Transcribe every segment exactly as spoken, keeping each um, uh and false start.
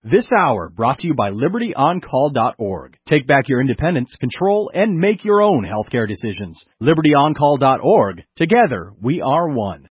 This hour brought to you by Liberty On Call dot org. Take back your independence, control, and make your own healthcare decisions. Liberty On Call dot org. Together, we are one.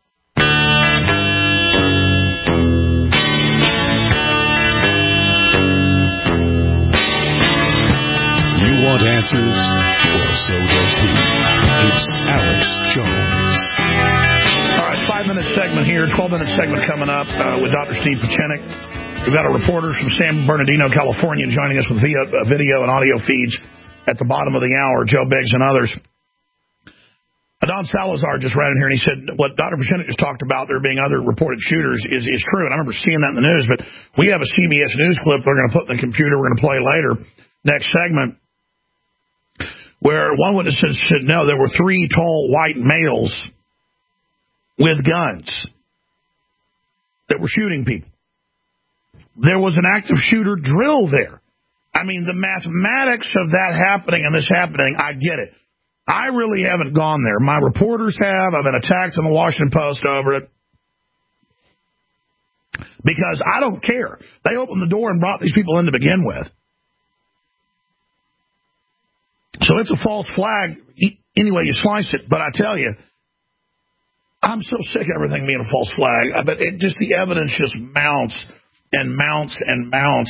You want answers? Well, so does he. It's Alex Jones. All right, five-minute segment here, twelve-minute segment coming up uh, with Doctor Steve Pieczenik. We've got a reporter from San Bernardino, California, joining us with via uh, video and audio feeds at the bottom of the hour, Joe Biggs and others. Adon Salazar just ran in here, and he said what Doctor Pieczenik just talked about, there being other reported shooters, is, is true. And I remember seeing that in the news, but we have a C B S News clip they're going to put in the computer we're going to play later, next segment, where one witness said, no, there were three tall white males with guns that were shooting people. There was an active shooter drill there. I mean, the mathematics of that happening and this happening, I get it. I really haven't gone there. My reporters have. I've been attacked in the Washington Post over it. Because I don't care. They opened the door and brought these people in to begin with. So it's a false flag anyway you slice it. But I tell you, I'm so sick of everything being a false flag. But it just, the evidence just mounts and mounts and mounts.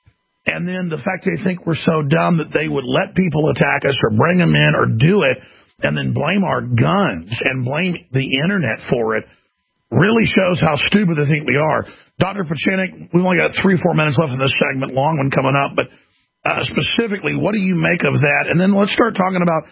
And then the fact they think we're so dumb that they would let people attack us or bring them in or do it and then blame our guns and blame the internet for it really shows how stupid they think we are. Doctor Pieczenik, we've only got three or four minutes left in this segment, long one coming up, but uh, specifically, what do you make of that? And then let's start talking about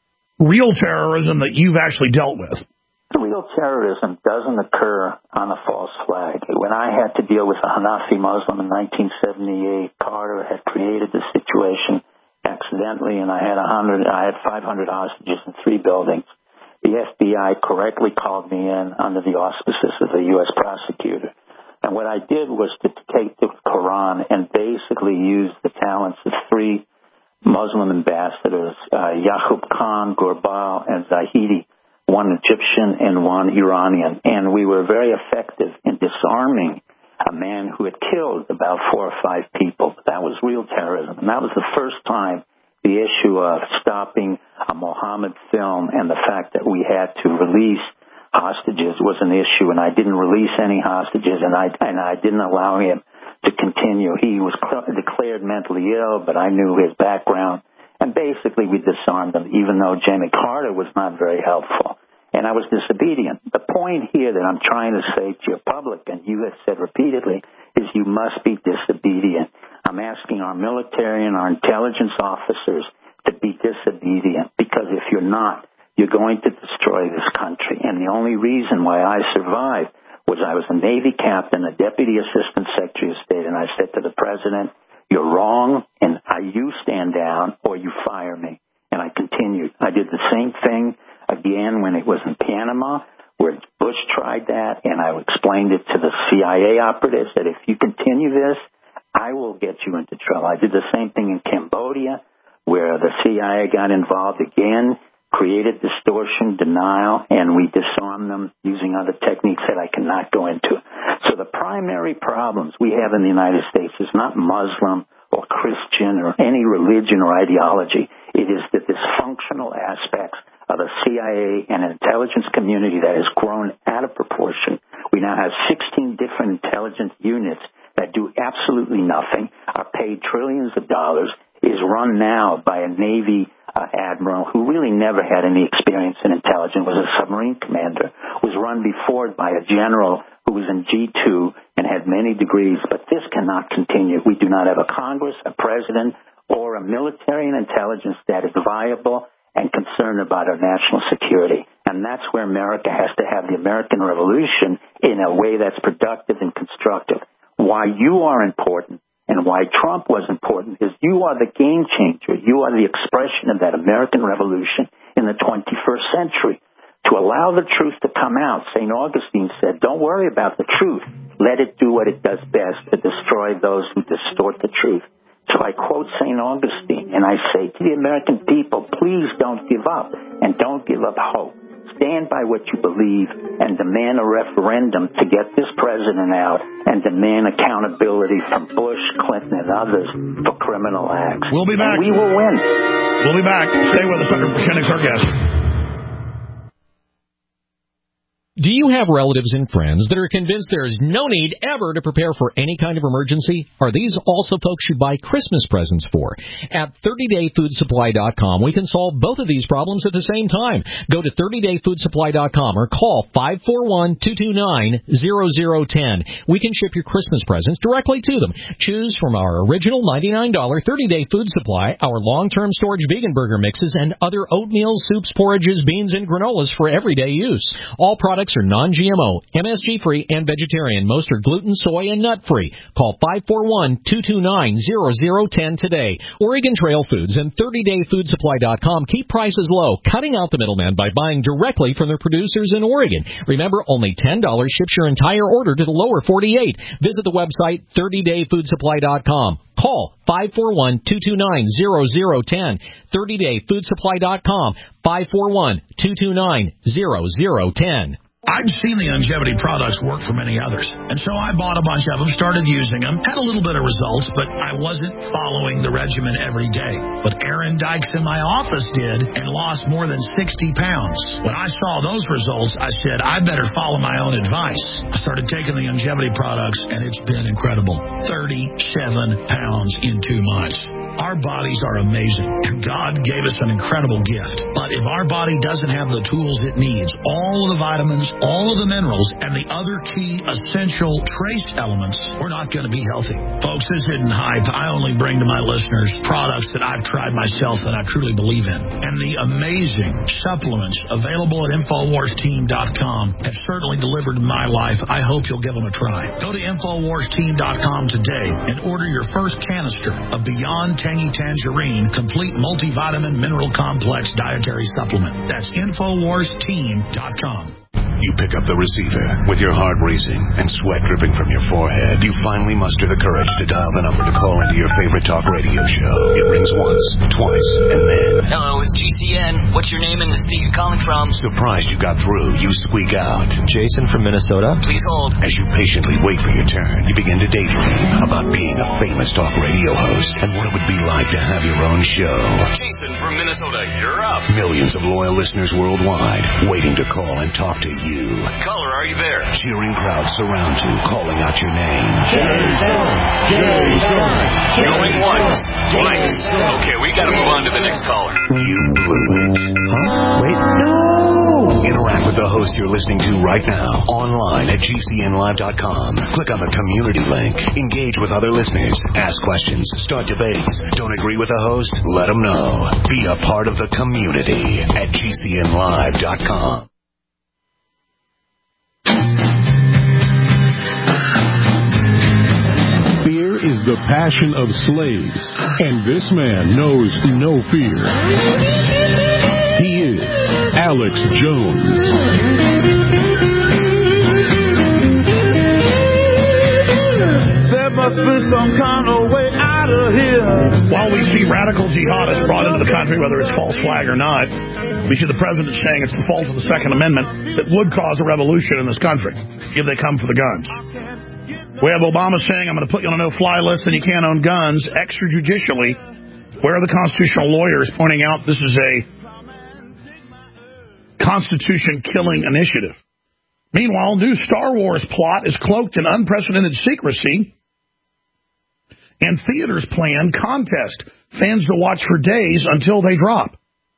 real terrorism that you've actually dealt with. Real terrorism doesn't occur on a false flag. When I had to deal with a Hanafi Muslim in nineteen seventy-eight, Carter had created the situation accidentally, and I had a hundred, I had five hundred hostages in three buildings. The F B I correctly called me in under the auspices of the U S prosecutor. And what I did was to take the Quran and basically use the talents of three Muslim ambassadors, uh, Yaqub Khan, Ghurbal, and Zahidi, one Egyptian and one Iranian. And we were very effective in disarming a man who had killed about four or five people. That was real terrorism. And that was the first time the issue of stopping a Mohammed film and the fact that we had to release hostages was an issue. And I didn't release any hostages, and I, and I didn't allow him to continue. He was cl- declared mentally ill, but I knew his background. And basically, we disarmed them, even though Jimmy Carter was not very helpful. And I was disobedient. The point here that I'm trying to say to your public, and you have said repeatedly, is you must be disobedient. I'm asking our military and our intelligence officers to be disobedient, because if you're not, you're going to destroy this country. And the only reason why I survived was I was a Navy captain, a Deputy Assistant Secretary of State, and I said to the President, you're wrong, and you stand down or you fire me. And I continued. I did the same thing again when it was in Panama, where Bush tried that, and I explained it to the C I A operatives that if you continue this, I will get you into trouble. I did the same thing in Cambodia, where the C I A got involved again, created distortion, denial, and we disarmed them using other techniques that I cannot go into. So the primary problems we have in the United States is not Muslim or Christian or any religion or ideology. It is the dysfunctional aspects of the C I A and intelligence community that has grown out of proportion. We now have sixteen different intelligence units that do absolutely nothing, are paid trillions of dollars, is run now by a Navy uh, admiral who really never had any experience in intelligence, was a submarine commander, was run before by a general who was in G two and had many degrees. But this cannot continue. We do not have a Congress, a president, or a military and intelligence that is viable and concerned about our national security. And that's where America has to have the American Revolution in a way that's productive and constructive. Why you are important and why Trump was important is you are the game changer. You are the expression of that American Revolution in the twenty-first century. To allow the truth to come out, Saint Augustine said, don't worry about the truth. Let it do what it does best, to destroy those who distort the truth. So I quote Saint Augustine, and I say to the American people, please don't give up, and don't give up hope. stand by what you believe and demand a referendum to get this president out and demand accountability from Bush, Clinton, and others for criminal acts. We'll be back. And we will win. We'll be back. Stay with us. Doctor Pachenik's our guest. Do you have relatives and friends that are convinced there is no need ever to prepare for any kind of emergency? Are these also folks you buy Christmas presents for? At thirty day food supply dot com, we can solve both of these problems at the same time. Go to thirty day food supply dot com or call five four one, two two nine, zero zero one zero. We can ship your Christmas presents directly to them. Choose from our original ninety-nine dollars thirty day food supply, our long-term storage vegan burger mixes, and other oatmeal, soups, porridges, beans, and granolas for everyday use. All products are non-G M O, M S G-free, and vegetarian. Most are gluten, soy, and nut-free. Call five four one, two two nine, zero zero one zero today. Oregon Trail Foods and thirty day food supply dot com keep prices low, cutting out the middleman by buying directly from their producers in Oregon. Remember, only ten dollars ships your entire order to the lower forty-eight. Visit the website thirty day food supply dot com. Call five four one, two two nine, zero zero one zero. thirty day food supply dot com. five four one, two two nine, zero zero one zero. I'd seen the longevity products work for many others, and so I bought a bunch of them, started using them, had a little bit of results, but I wasn't following the regimen every day. But Aaron Dykes in my office did and lost more than sixty pounds. When I saw those results, I said, I better follow my own advice. I started taking the longevity products, and it's been incredible. thirty-seven pounds in two months. Our bodies are amazing, and God gave us an incredible gift. But if our body doesn't have the tools it needs, all of the vitamins, all of the minerals, and the other key essential trace elements, we're not going to be healthy. Folks, this isn't hype. I only bring to my listeners products that I've tried myself that I truly believe in. And the amazing supplements available at Infowars Team dot com have certainly delivered in my life. I hope you'll give them a try. Go to Infowars Team dot com today and order your first canister of Beyond Tangy Tangerine Complete Multivitamin Mineral Complex Dietary Supplement. That's Infowars Team dot com. You pick up the receiver with your heart racing and sweat dripping from your forehead. You finally muster the courage to dial the number to call into your favorite talk radio show. It rings once, twice, and then... Hello, it's G C N. What's your name and the state you're calling from? Surprised you got through, you squeak out. Jason from Minnesota. Please hold. As you patiently wait for your turn, you begin to daydream about being a famous talk radio host and what it would be like to have your own show. Jason from Minnesota, you're up. Millions of loyal listeners worldwide waiting to call and talk to you. You. Caller, are you there? Cheering crowds surround you, calling out your name. Jason! Jason! Going once, twice. Okay, we gotta move on to the next caller. You blew it. Huh? Wait, no! Interact with the host you're listening to right now, online at G C N live dot com. Click on the community link. Engage with other listeners. Ask questions. Start debates. Don't agree with the host? Let them know. Be a part of the community at G C N live dot com. Fear is the passion of slaves, and this man knows no fear. He is Alex Jones. There must be some kind of way out of here. While we see radical jihadists brought into the country, whether it's false flag or not, we see the president saying it's the fault of the Second Amendment that would cause a revolution in this country if they come for the guns. We have Obama saying, I'm going to put you on a no-fly list and you can't own guns extrajudicially. Where are the constitutional lawyers pointing out this is a Constitution-killing initiative? Meanwhile, new Star Wars plot is cloaked in unprecedented secrecy, and theaters plan contest fans to watch for days until they drop.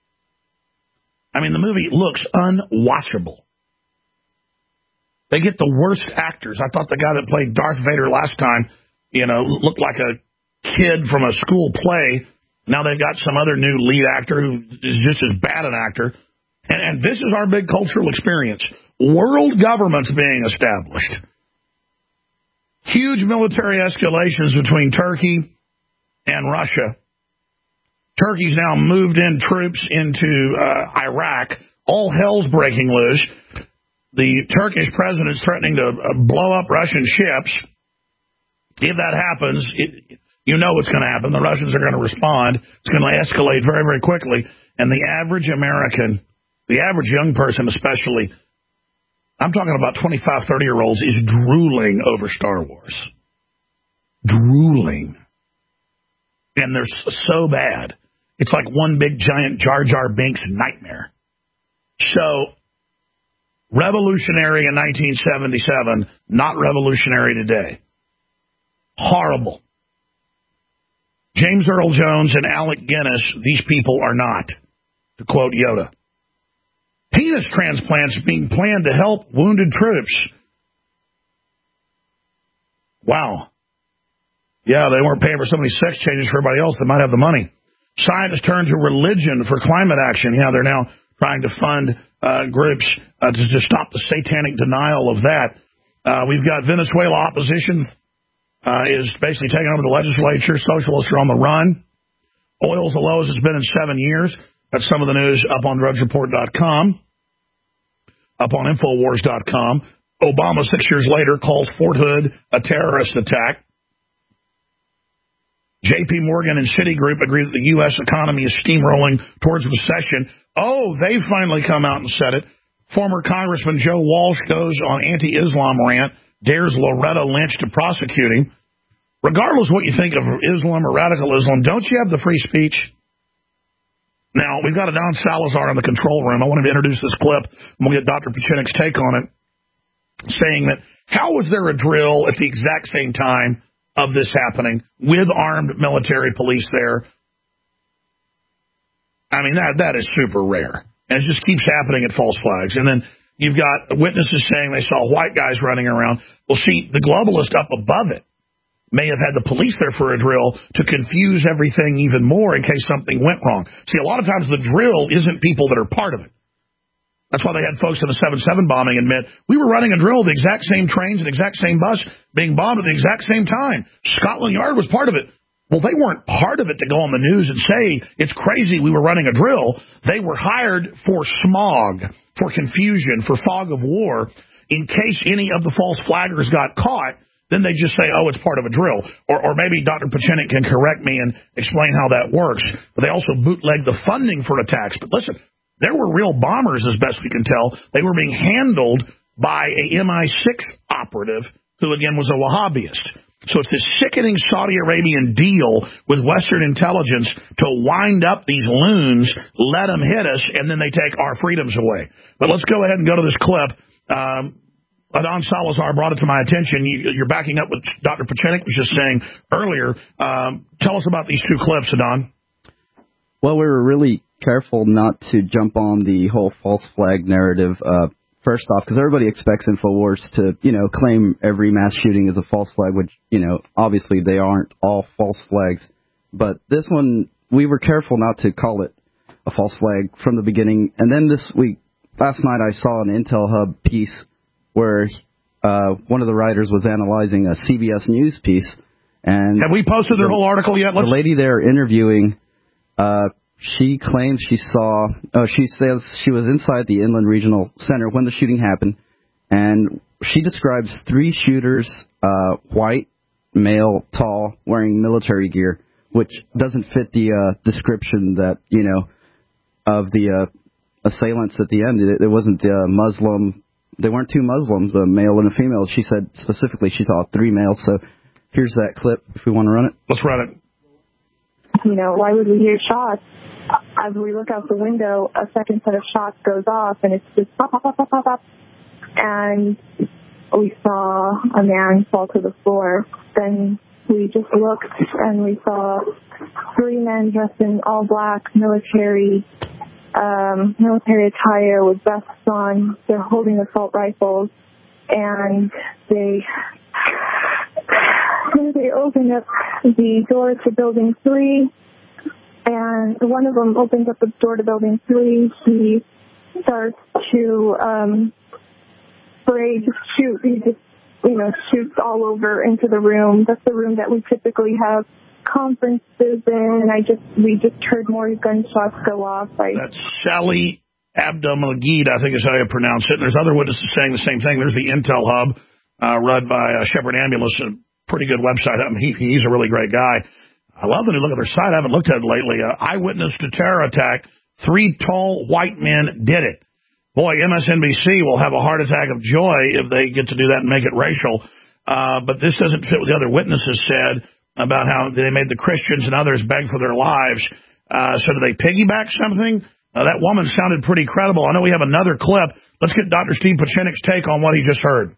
I mean, the movie looks unwatchable. They get the worst actors. I thought the guy that played Darth Vader last time, you know, looked like a kid from a school play. Now they've got some other new lead actor who is just as bad an actor. And, and this is our big cultural experience. World governments being established. Huge military escalations between Turkey and Russia. Turkey's now moved in troops into uh, Iraq. All hell's breaking loose. The Turkish president is threatening to uh, blow up Russian ships. If that happens, it, you know what's going to happen. The Russians are going to respond. It's going to escalate very, very quickly. And the average American The average young person, especially, I'm talking about twenty-five, thirty-year-olds, is drooling over Star Wars. Drooling. And they're so bad. It's like one big, giant Jar Jar Binks nightmare. So, revolutionary in nineteen seventy-seven, not revolutionary today. Horrible. James Earl Jones and Alec Guinness, these people are not, to quote Yoda. Penis transplants being planned to help wounded troops. Wow. Yeah, they weren't paying for so many sex changes for everybody else that might have the money. Scientists turn to religion for climate action. Yeah, they're now trying to fund uh, groups uh, to, to stop the satanic denial of that. Uh, we've got Venezuela opposition uh, is basically taking over the legislature. Socialists are on the run. Oil's the lowest it's been in seven years. That's some of the news up on drugs report dot com, up on infowars dot com. Obama, six years later, calls Fort Hood a terrorist attack. J P. Morgan and Citigroup agree that the U S economy is steamrolling towards recession. Oh, they finally come out and said it. Former Congressman Joe Walsh goes on anti-Islam rant, dares Loretta Lynch to prosecute him. Regardless of what you think of Islam or radical Islam, don't you have the free speech? Now, we've got a Don Salazar in the control room. I wanted to introduce this clip, and we'll get Doctor Pachinik's take on it, saying that how was there a drill at the exact same time of this happening with armed military police there? I mean, that that is super rare. And it just keeps happening at false flags. And then you've got witnesses saying they saw white guys running around. Well, see, the globalist up above it may have had the police there for a drill to confuse everything even more in case something went wrong. See, a lot of times the drill isn't people that are part of it. That's why they had folks in the seven seven bombing admit, we were running a drill, the exact same trains and exact same bus being bombed at the exact same time. Scotland Yard was part of it. Well, they weren't part of it to go on the news and say, it's crazy we were running a drill. They were hired for smog, for confusion, for fog of war. In case any of the false flaggers got caught, then they just say, oh, it's part of a drill. Or, or maybe Doctor Pachinik can correct me and explain how that works. But they also bootleg the funding for attacks. But listen, there were real bombers, as best we can tell. They were being handled by a M I six operative who, again, was a Wahhabist. So it's this sickening Saudi Arabian deal with Western intelligence to wind up these loons, let them hit us, and then they take our freedoms away. But let's go ahead and go to this clip. Um, Adon Salazar brought it to my attention. You, you're backing up what Doctor Pachinik was just saying earlier. Um, tell us about these two clips, Adon. Well, we were really careful not to jump on the whole false flag narrative uh, first off, because everybody expects InfoWars to, you know, claim every mass shooting is a false flag, which, you know, obviously they aren't all false flags. But this one, we were careful not to call it a false flag from the beginning. And then this week, last night, I saw an Intel Hub piece where uh, one of the writers was analyzing a C B S News piece. And have we posted their whole article yet? Let's... The lady there interviewing, uh, she claims she saw, oh, she says she was inside the Inland Regional Center when the shooting happened, and she describes three shooters, uh, white, male, tall, wearing military gear, which doesn't fit the uh, description that, you know, of the uh, assailants at the end. It, it wasn't uh, Muslim. They weren't two Muslims, a male and a female. She said specifically she saw three males. So here's that clip if we want to run it. Let's run it. You know, why would we hear shots? As we look out the window, a second set of shots goes off, and it's just pop, pop, pop, pop, pop, pop. And we saw a man fall to the floor. Then we just looked, and we saw three men dressed in all black military um, military attire with vests on. They're holding assault rifles, and they they opened up the door to building three. And one of them opens up the door to building three. He starts to um, spray, just shoot. He just, you know, shoots all over into the room. That's the room that we typically have conferences in. I just, we just heard more gunshots go off. I, That's Sally Abdelmajid, I think is how you pronounce it. And there's other witnesses saying the same thing. There's the Intel Hub, uh, run by uh, Shepherd Ambulance, a pretty good website. I mean, he, he's a really great guy. I love the new look at their site. I haven't looked at it lately. Uh, eyewitness to terror attack. Three tall white men did it. Boy, M S N B C will have a heart attack of joy if they get to do that and make it racial. Uh, but this doesn't fit what the other witnesses said about how they made the Christians and others beg for their lives. Uh, so do they piggyback something? Uh, that woman sounded pretty credible. I know we have another clip. Let's get Doctor Steve Pieczenik's take on what he just heard.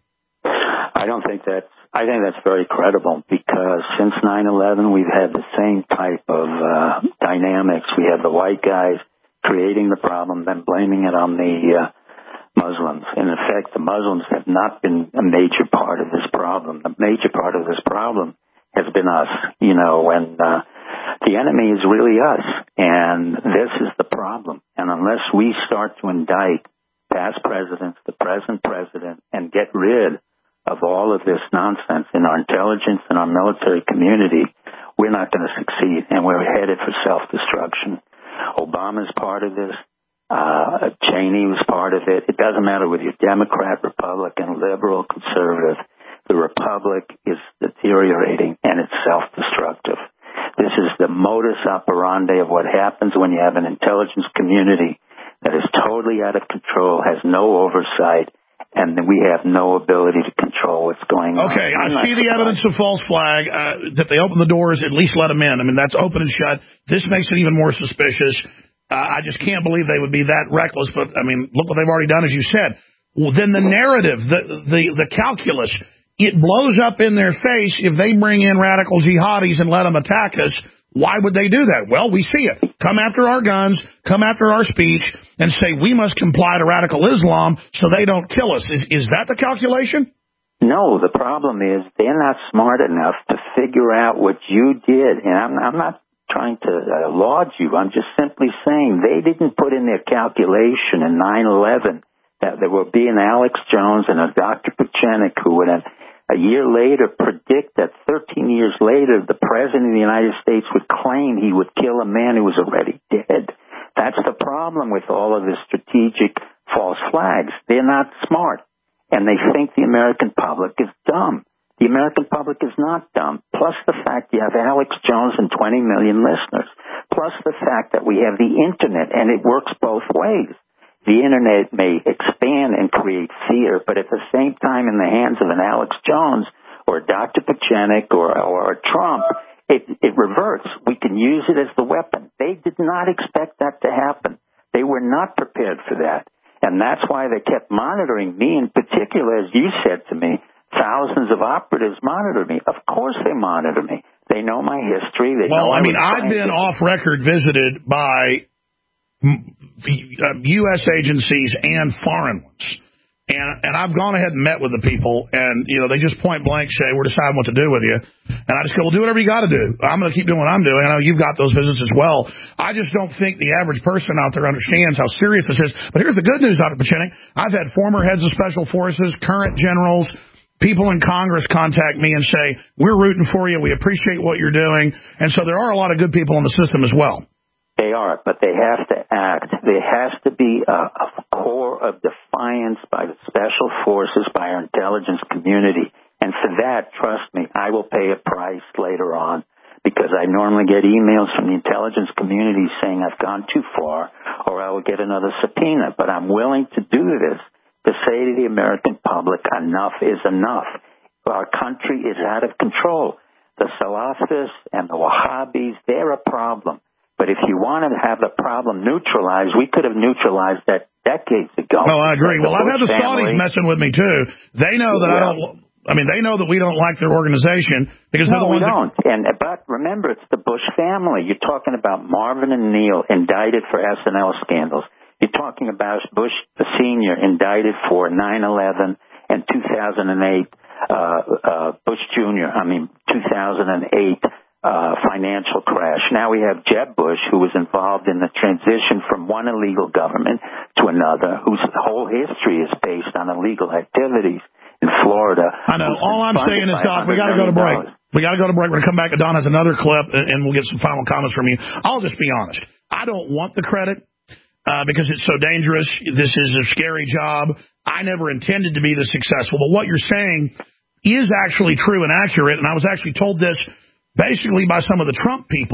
I don't think that's, I think that's very credible because since nine eleven, we've had the same type of uh, dynamics. We have the white guys creating the problem, then blaming it on the uh, Muslims. In effect, the Muslims have not been a major part of this problem. The major part of this problem has been us, you know, and uh, the enemy is really us, and this is the problem. And unless we start to indict past presidents, the present president, and get rid of all of this nonsense in our intelligence and our military community, we're not going to succeed, and we're headed for self-destruction. Obama's part of this. Uh, Cheney was part of it. It doesn't matter whether you're Democrat, Republican, liberal, conservative. The Republic is deteriorating, and it's self-destructive. This is the modus operandi of what happens when you have an intelligence community that is totally out of control, has no oversight, and we have no ability to control what's going on. Okay, I see the evidence of false flag, uh, that they open the doors, at least let them in. I mean, that's open and shut. This makes it even more suspicious. Uh, I just can't believe they would be that reckless, but, I mean, look what they've already done, as you said. Well, then the narrative, the, the, the calculus, it blows up in their face if they bring in radical jihadis and let them attack us. Why would they do that? Well, we see it. Come after our guns, come after our speech, and say we must comply to radical Islam so they don't kill us. Is, is that the calculation? No, the problem is they're not smart enough to figure out what you did. And I'm, I'm not trying to uh, laud you. I'm just simply saying they didn't put in their calculation in nine eleven that there would be an Alex Jones and a Doctor Pieczenik who would have a year later predict that thirteen years later the President of the United States would claim he would kill a man who was already dead. That's the problem with all of the strategic false flags. They're not smart, and they think the American public is dumb. The American public is not dumb, plus the fact you have Alex Jones and twenty million listeners, plus the fact that we have the Internet, and it works both ways. The Internet may expand and create fear, but at the same time, in the hands of an Alex Jones or Doctor Pieczenik or, or Trump, it, it reverts. We can use it as the weapon. They did not expect that to happen. They were not prepared for that. And that's why they kept monitoring me in particular, as you said to me, thousands of operatives monitor me. Of course they monitor me. They know my history. They well, know I mean, I've been to... off record visited by U S agencies and foreign ones. And and I've gone ahead and met with the people, and, you know, they just point blank say, we're deciding what to do with you. And I just go, well, do whatever you got to do. I'm going to keep doing what I'm doing. I know you've got those visits as well. I just don't think the average person out there understands how serious this is. But here's the good news, Doctor Pieczenik. I've had former heads of special forces, current generals, people in Congress contact me and say, we're rooting for you. We appreciate what you're doing. And so there are a lot of good people in the system as well. They are, but they have to act. There has to be a, a core of defiance by the special forces, by our intelligence community. And for that, trust me, I will pay a price later on, because I normally get emails from the intelligence community saying I've gone too far, or I will get another subpoena. But I'm willing to do this to say to the American public, enough is enough. Our country is out of control. The Salafists and the Wahhabis, they're a problem. But if you want to have the problem neutralized, we could have neutralized that decades ago. No, I agree. Well, I've had the Saudis messing with me, too. They know that yeah. I don't... I mean, they know that we don't like their organization because no, they're the ones we don't. That... And but remember, it's the Bush family. You're talking about Marvin and Neil indicted for S N L scandals. You're talking about Bush Senior indicted for nine eleven and two thousand eight. Uh, uh, Bush Junior I mean, two thousand eight. Uh, financial crash. Now we have Jeb Bush, who was involved in the transition from one illegal government to another, whose whole history is based on illegal activities in Florida. I know. All I'm saying is, Doc, we got to go to break. We got to go to break. We're going to come back. Don has another clip, and we'll get some final comments from you. I'll just be honest. I don't want the credit uh, because it's so dangerous. This is a scary job. I never intended to be this successful. But what you're saying is actually true and accurate, and I was actually told this basically by some of the Trump people.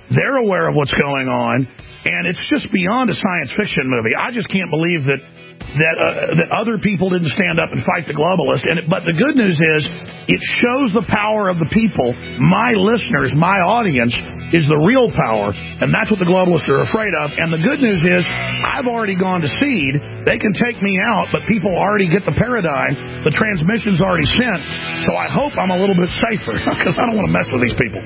They're aware of what's going on, and it's just beyond a science fiction movie. I just can't believe that that uh, that other people didn't stand up and fight the globalists. And it, but the good news is, it shows the power of the people. My listeners, my audience, is the real power, and that's what the globalists are afraid of. And the good news is, I've already gone to seed. They can take me out, but people already get the paradigm. The transmission's already sent, so I hope I'm a little bit safer, because I don't want to mess with these people.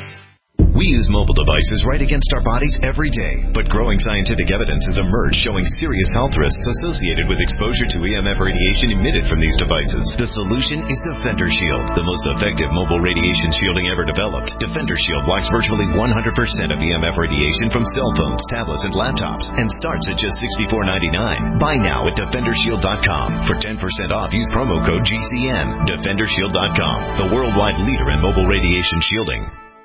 We use mobile devices right against our bodies every day, but growing scientific evidence has emerged showing serious health risks associated with exposure to E M F radiation emitted from these devices. The solution is Defender Shield, the most effective mobile radiation shielding ever developed. Defender Shield blocks virtually one hundred percent of E M F radiation from cell phones, tablets, and laptops, and starts at just sixty-four ninety-nine. Buy now at defender shield dot com. For ten percent off, use promo code G C N. defender shield dot com, the worldwide leader in mobile radiation shielding.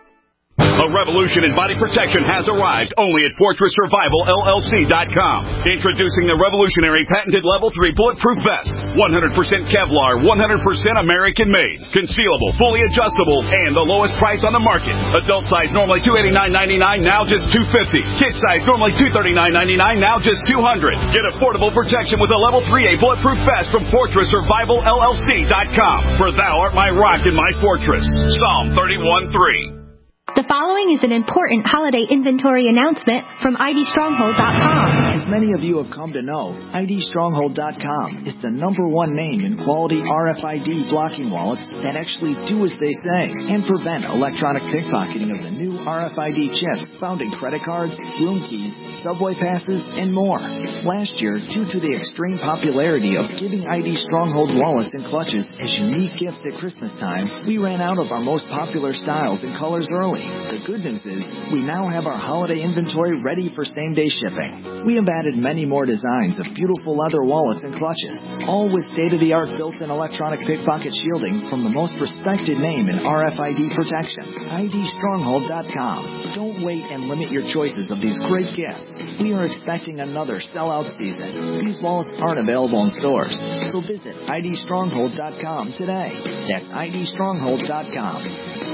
A revolution in body protection has arrived only at Fortress Survival L L C dot com. Introducing the revolutionary patented Level three Bulletproof Vest. one hundred percent Kevlar, one hundred percent American-made. Concealable, fully adjustable, and the lowest price on the market. Adult size normally two hundred eighty-nine ninety-nine, now just two hundred fifty dollars. Kid size normally two hundred thirty-nine ninety-nine, now just two hundred dollars. Get affordable protection with a Level three A Bulletproof Vest from Fortress Survival L L C dot com. For thou art my rock and my fortress. Psalm thirty-one three. The following is an important holiday inventory announcement from I D Stronghold dot com. As many of you have come to know, I D Stronghold dot com is the number one name in quality R F I D blocking wallets that actually do as they say and prevent electronic pickpocketing of the new R F I D chips found in credit cards, room keys, subway passes, and more. Last year, due to the extreme popularity of giving I D Stronghold wallets and clutches as unique gifts at Christmas time, we ran out of our most popular styles and colors early. The good news is, we now have our holiday inventory ready for same-day shipping. We have added many more designs of beautiful leather wallets and clutches, all with state-of-the-art built-in electronic pickpocket shielding from the most respected name in R F I D protection, I D Stronghold dot com. Don't wait and limit your choices of these great gifts. We are expecting another sellout season. These wallets aren't available in stores, so visit I D Stronghold dot com today. That's I D Stronghold dot com.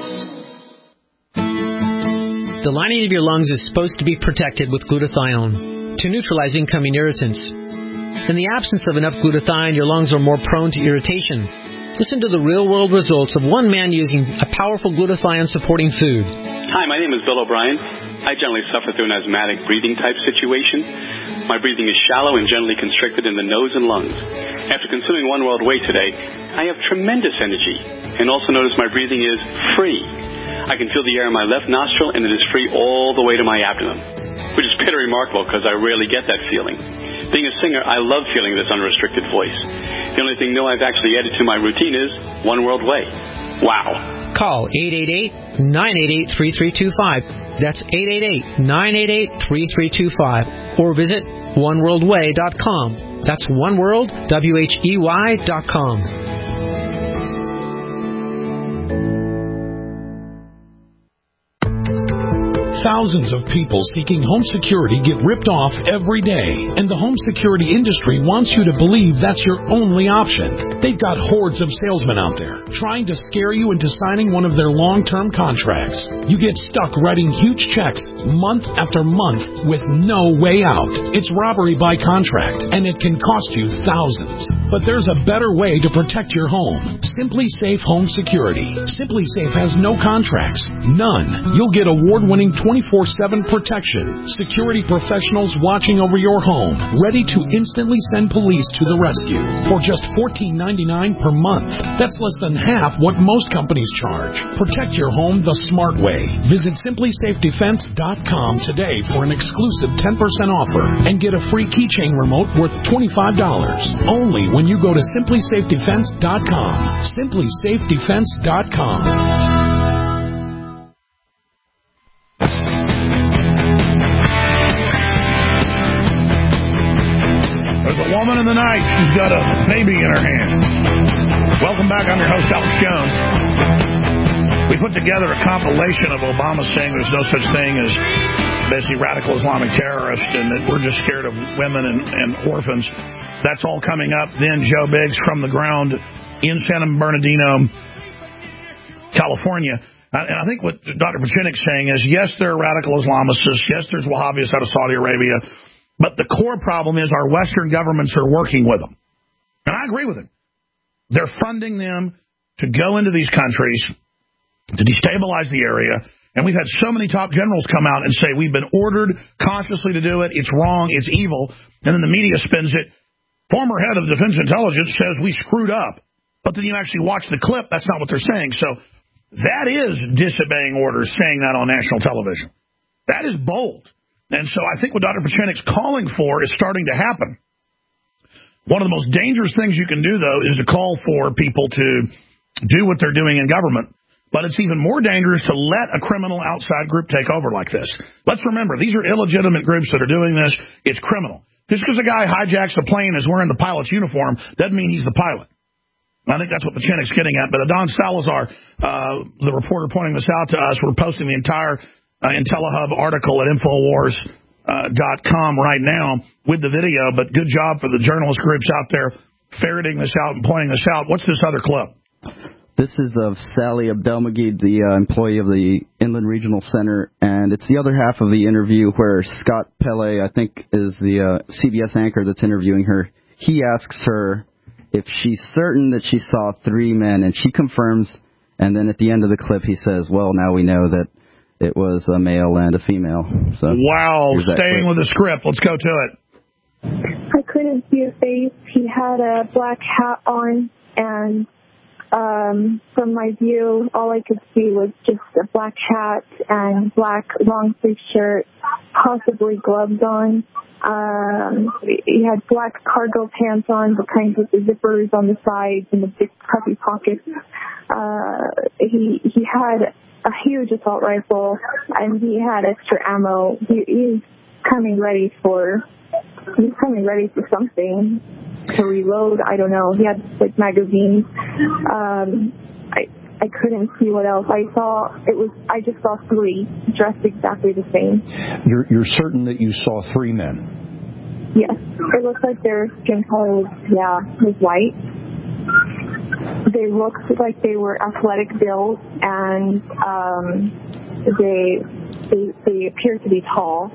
The lining of your lungs is supposed to be protected with glutathione to neutralize incoming irritants. In the absence of enough glutathione, your lungs are more prone to irritation. Listen to the real-world results of one man using a powerful glutathione-supporting food. Hi, my name is Bill O'Brien. I generally suffer through an asthmatic breathing type situation. My breathing is shallow and generally constricted in the nose and lungs. After consuming One World Way today, I have tremendous energy and also notice my breathing is free. I can feel the air in my left nostril, and it is free all the way to my abdomen, which is pretty remarkable because I rarely get that feeling. Being a singer, I love feeling this unrestricted voice. The only thing new I've actually added to my routine is One World Way. Wow. Call eight eight eight, nine eight eight, three three two five. That's eight eight eight, nine eight eight, three three two five. Or visit one world way dot com. That's oneworld, W H E Y dot com. Thousands of people seeking home security get ripped off every day, and the home security industry wants you to believe that's your only option. They've got hordes of salesmen out there trying to scare you into signing one of their long-term contracts. You get stuck writing huge checks month after month with no way out. It's robbery by contract, and it can cost you thousands. But there's a better way to protect your home. Simply Safe Home Security. Simply Safe has no contracts. None. You'll get award-winning twenty-four seven protection. Security professionals watching over your home, ready to instantly send police to the rescue for just fourteen ninety-nine per month. That's less than half what most companies charge. Protect your home the smart way. Visit simply safe defense dot com today for an exclusive ten percent offer and get a free keychain remote worth twenty-five dollars. Only when you go to simply safe defense dot com. simply safe defense dot com. There's a woman in the night. She's got a baby in her hand. Welcome back. I'm your host, Alex Jones. We put together a compilation of Obama saying there's no such thing as basically radical Islamic terrorists and that we're just scared of women and, and orphans. That's all coming up. Then Joe Biggs from the ground in San Bernardino, California. And I think what Doctor Pachinik's saying is, yes, there are radical Islamists. Yes, there's Wahhabis out of Saudi Arabia. But the core problem is our Western governments are working with them. And I agree with him. They're funding them to go into these countries, to destabilize the area. And we've had so many top generals come out and say, we've been ordered consciously to do it. It's wrong. It's evil. And then the media spins it. Former head of Defense Intelligence says we screwed up. But then you actually watch the clip. That's not what they're saying. So that is disobeying orders, saying that on national television. That is bold. And so I think what Doctor Pachinik's calling for is starting to happen. One of the most dangerous things you can do, though, is to call for people to do what they're doing in government. But it's even more dangerous to let a criminal outside group take over like this. Let's remember, these are illegitimate groups that are doing this. It's criminal. Just because a guy hijacks a plane and is wearing the pilot's uniform doesn't mean he's the pilot. I think that's what Pachinik's getting at. But Adon Salazar, uh, the reporter pointing this out to us, we're posting the entire uh, IntelliHub article at Infowars dot com uh, right now with the video. But good job for the journalist groups out there ferreting this out and pointing this out. What's this other clip? This is of Sally Abdelmagid, the uh, employee of the Inland Regional Center, and it's the other half of the interview where Scott Pele, I think, is the uh, C B S anchor that's interviewing her. He asks her if she's certain that she saw three men, and she confirms, and then at the end of the clip he says, well, now we know that it was a male and a female. So wow, staying with the script. Let's go to it. I couldn't see his face. He had a black hat on, and um, from my view, all I could see was just a black hat and black long-sleeve shirt, possibly gloves on. Um, he had black cargo pants on, the kinds with the zippers on the sides and the big puffy pockets. Uh, he he had a huge assault rifle, and he had extra ammo. He, he's coming ready for he's coming ready for something to reload. I don't know. He had like magazines. Um, I I couldn't see what else. I saw it was. I just saw three dressed exactly the same. You're you're certain that you saw three men? Yes. It looks like their skin color was yeah was white. They looked like they were athletic build, and um, they, they they appeared to be tall.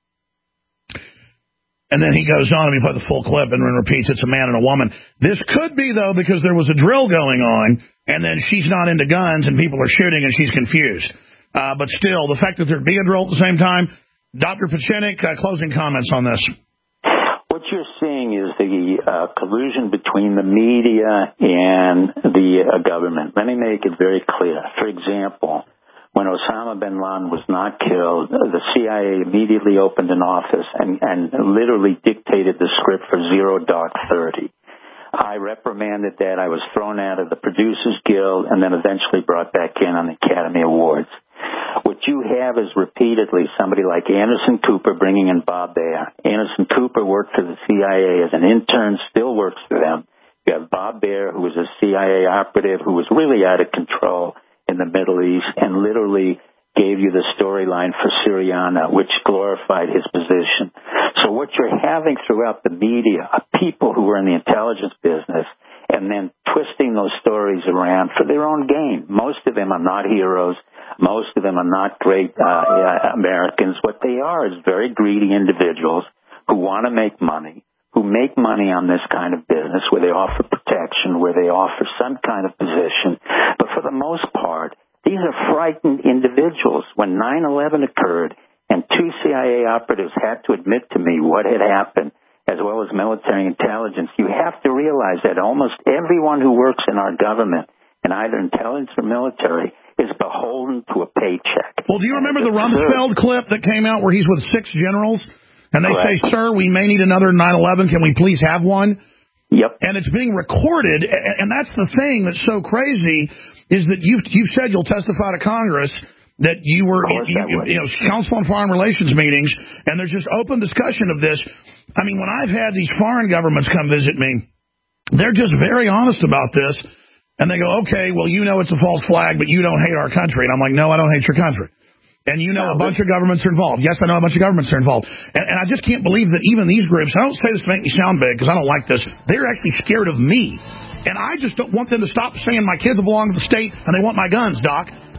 And then he goes on, and we play the full clip, and then repeats it's a man and a woman. This could be, though, because there was a drill going on, and then she's not into guns, and people are shooting, and she's confused. Uh, but still, the fact that there'd be a drill at the same time, Doctor Pachinik, uh, closing comments on this. What you're seeing is the uh, collusion between the media and the uh, government. Let me make it very clear. For example, when Osama bin Laden was not killed, the C I A immediately opened an office and, and literally dictated the script for Zero Dark Thirty. I reprimanded that. I was thrown out of the Producers Guild and then eventually brought back in on the Academy Awards. What you have is repeatedly somebody like Anderson Cooper bringing in Bob Baer. Anderson Cooper worked for the C I A as an intern, still works for them. You have Bob Baer, who was a C I A operative who was really out of control in the Middle East and literally gave you the storyline for Syriana, which glorified his position. So what you're having throughout the media are people who are in the intelligence business and then twisting those stories around for their own gain. Most of them are not heroes. Most of them are not great uh, Americans. What they are is very greedy individuals who want to make money, who make money on this kind of business where they offer protection, where they offer some kind of position. But for the most part, these are frightened individuals. When nine eleven occurred and two C I A operatives had to admit to me what had happened, as well as military intelligence, you have to realize that almost everyone who works in our government, in either intelligence or military, is beholden to a paycheck. Well, do you remember the Rumsfeld clip that came out where he's with six generals? And they Correct. say, sir, we may need another nine eleven. Can we please have one? Yep. And it's being recorded. And that's the thing that's so crazy is that you've, you've said you'll testify to Congress that you were, you, you, you know, Council on Foreign Relations meetings, and there's just open discussion of this. I mean, when I've had these foreign governments come visit me, they're just very honest about this. And they go, okay, well, you know it's a false flag, but you don't hate our country. And I'm like, no, I don't hate your country. And you know no, a bunch of governments are involved. Yes, I know a bunch of governments are involved. And, and I just can't believe that even these groups, I don't say this to make me sound big because I don't like this, they're actually scared of me. And I just don't want them to stop saying my kids belong to the state and they want my guns, Doc.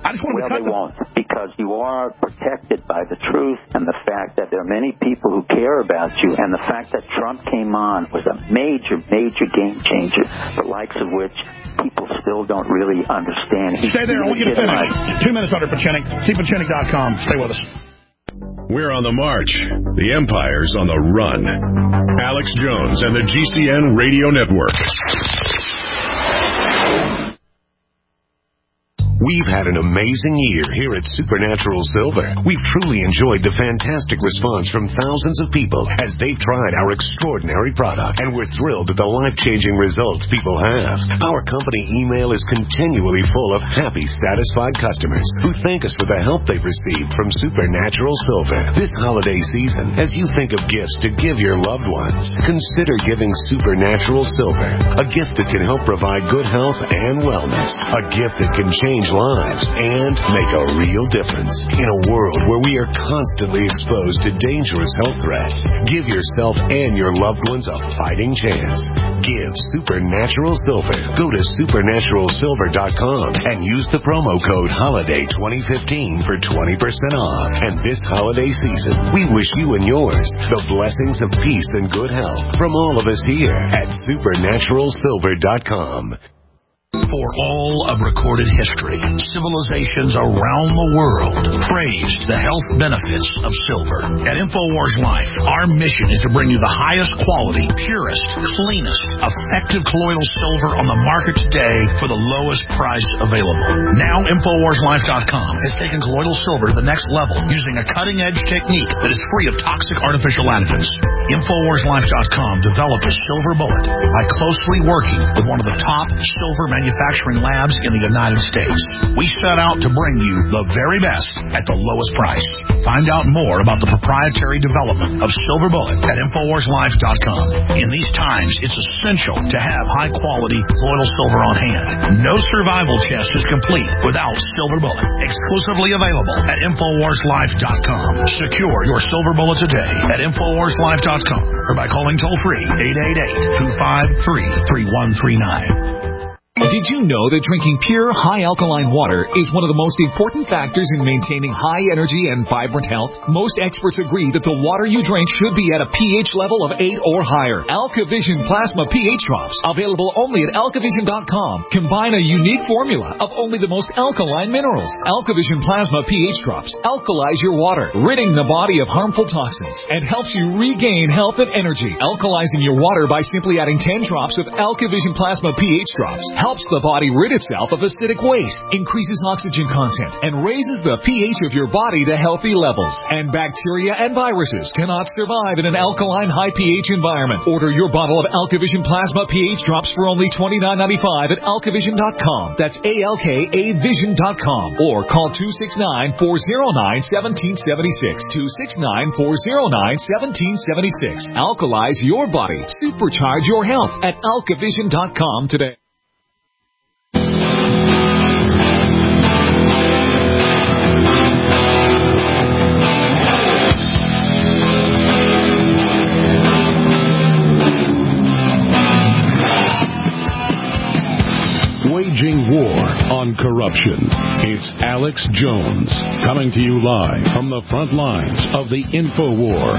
I just want well, to cut they them. won't, because you are protected by the truth and the fact that there are many people who care about you, and the fact that Trump came on was a major, major game changer, the likes of which people still don't really understand. He Stay there. I want you to finish. Two minutes under Pachenik. see pachenik dot com. Stay with us. We're on the march. The empire's on the run. Alex Jones and the G C N Radio Network. We've had an amazing year here at Supernatural Silver. We've truly enjoyed the fantastic response from thousands of people as they've tried our extraordinary product, and we're thrilled at the life-changing results people have. Our company email is continually full of happy, satisfied customers who thank us for the help they've received from Supernatural Silver. This holiday season, as you think of gifts to give your loved ones, consider giving Supernatural Silver, a gift that can help provide good health and wellness, a gift that can change lives and make a real difference in a world where we are constantly exposed to dangerous health threats. Give yourself and your loved ones a fighting chance. Give Supernatural Silver. Go to supernatural silver dot com and use the promo code HOLIDAY twenty fifteen for twenty percent off. And this holiday season, we wish you and yours the blessings of peace and good health from all of us here at supernatural silver dot com. For all of recorded history, civilizations around the world praised the health benefits of silver. At InfoWars Life, our mission is to bring you the highest quality, purest, cleanest, effective colloidal silver on the market today for the lowest price available. Now, InfoWars Life dot com has taken colloidal silver to the next level using a cutting-edge technique that is free of toxic artificial additives. InfoWars Life dot com developed a silver bullet by closely working with one of the top silver manufacturers manufacturing labs in the United States. We set out to bring you the very best at the lowest price. Find out more about the proprietary development of Silver Bullet at InfoWars Life dot com. In these times, it's essential to have high-quality colloidal silver on hand. No survival test is complete without Silver Bullet. Exclusively available at InfoWars Life dot com. Secure your Silver Bullet today at InfoWars Life dot com or by calling toll-free eight eight eight, two five three, three one three nine. Did you know that drinking pure, high-alkaline water is one of the most important factors in maintaining high energy and vibrant health? Most experts agree that the water you drink should be at a pH level of eight or higher. AlkaVision Plasma pH Drops, available only at alkavision dot com, combine a unique formula of only the most alkaline minerals. AlkaVision Plasma pH Drops alkalize your water, ridding the body of harmful toxins, and helps you regain health and energy. Alkalizing your water by simply adding ten drops of AlkaVision Plasma pH Drops helps the body rid itself of acidic waste, increases oxygen content, and raises the pH of your body to healthy levels. And bacteria and viruses cannot survive in an alkaline high pH environment. Order your bottle of AlkaVision Plasma pH Drops for only twenty-nine ninety-five at alkavision dot com. That's A L K A vision dot com. Or call two six nine, four oh nine, one seven seven six. two six nine, four oh nine, one seven seven six. Alkalize your body. Supercharge your health at alkavision dot com today. Waging war on corruption. It's Alex Jones coming to you live from the front lines of the InfoWar.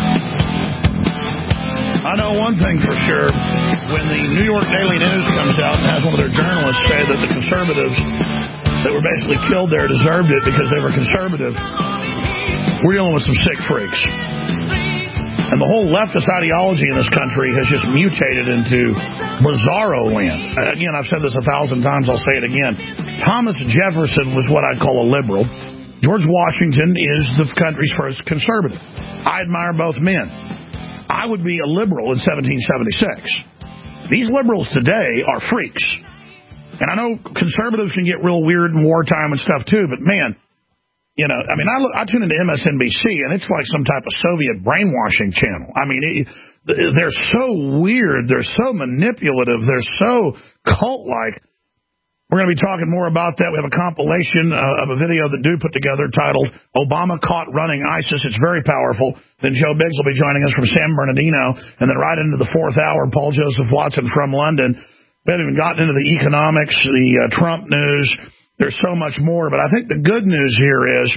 I know one thing for sure. When the New York Daily News comes out and has one of their journalists say that the conservatives that were basically killed there deserved it because they were conservative, we're dealing with some sick freaks. And the whole leftist ideology in this country has just mutated into bizarro land. Again, I've said this a thousand times, I'll say it again. Thomas Jefferson was what I'd call a liberal. George Washington is the country's first conservative. I admire both men. I would be a liberal in seventeen seventy-six. These liberals today are freaks. And I know conservatives can get real weird in wartime and stuff too, but man, you know, I mean, I, look, I tune into M S N B C, and it's like some type of Soviet brainwashing channel. I mean, it, they're so weird. They're so manipulative. They're so cult-like. We're going to be talking more about that. We have a compilation uh, of a video that Dude put together titled Obama Caught Running ISIS. It's very powerful. Then Joe Biggs will be joining us from San Bernardino. And then right into the fourth hour, Paul Joseph Watson from London. We haven't even gotten into the economics, the uh, Trump news, there's so much more. But I think the good news here is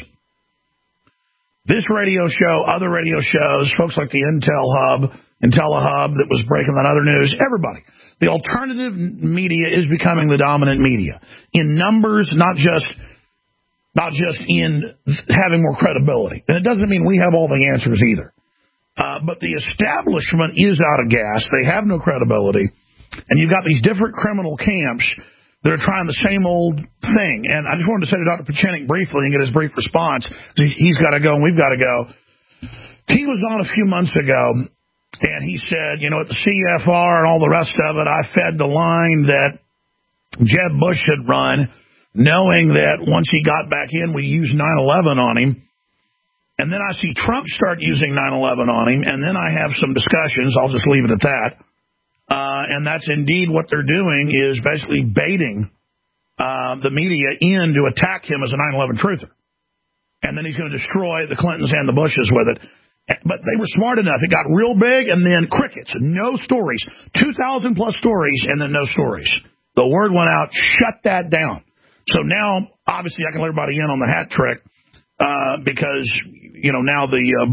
this radio show, other radio shows, folks like the Intel Hub, IntelliHub that was breaking that other news, everybody. The alternative media is becoming the dominant media in numbers, not just not just in having more credibility. And it doesn't mean we have all the answers either. Uh, but the establishment is out of gas. They have no credibility. And you've got these different criminal camps that are trying the same old thing. And I just wanted to say to Doctor Pachenik briefly and get his brief response. He's got to go and we've got to go. He was on a few months ago, and he said, you know, at the C F R and all the rest of it, I fed the line that Jeb Bush had run, knowing that once he got back in, we used nine eleven on him. And then I see Trump start using nine eleven on him, and then I have some discussions. I'll just leave it at that. Uh, and that's indeed what they're doing, is basically baiting uh, the media in to attack him as a nine eleven truther. And then he's going to destroy the Clintons and the Bushes with it. But they were smart enough. It got real big, and then crickets. No stories. two thousand plus stories, and then no stories. The word went out, shut that down. So now, obviously, I can let everybody in on the hat trick uh, because, you know, now the... Uh,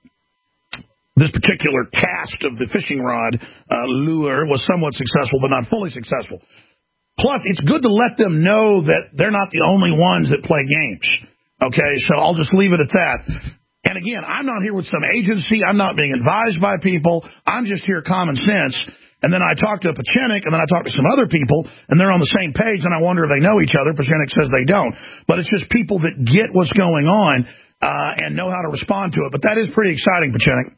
This particular cast of the fishing rod uh, lure was somewhat successful, but not fully successful. Plus, it's good to let them know that they're not the only ones that play games. Okay, so I'll just leave it at that. And again, I'm not here with some agency. I'm not being advised by people. I'm just here common sense. And then I talk to Pachenik, and then I talk to some other people, and they're on the same page, and I wonder if they know each other. Pachenik says they don't. But it's just people that get what's going on uh, and know how to respond to it. But that is pretty exciting, Pachenik.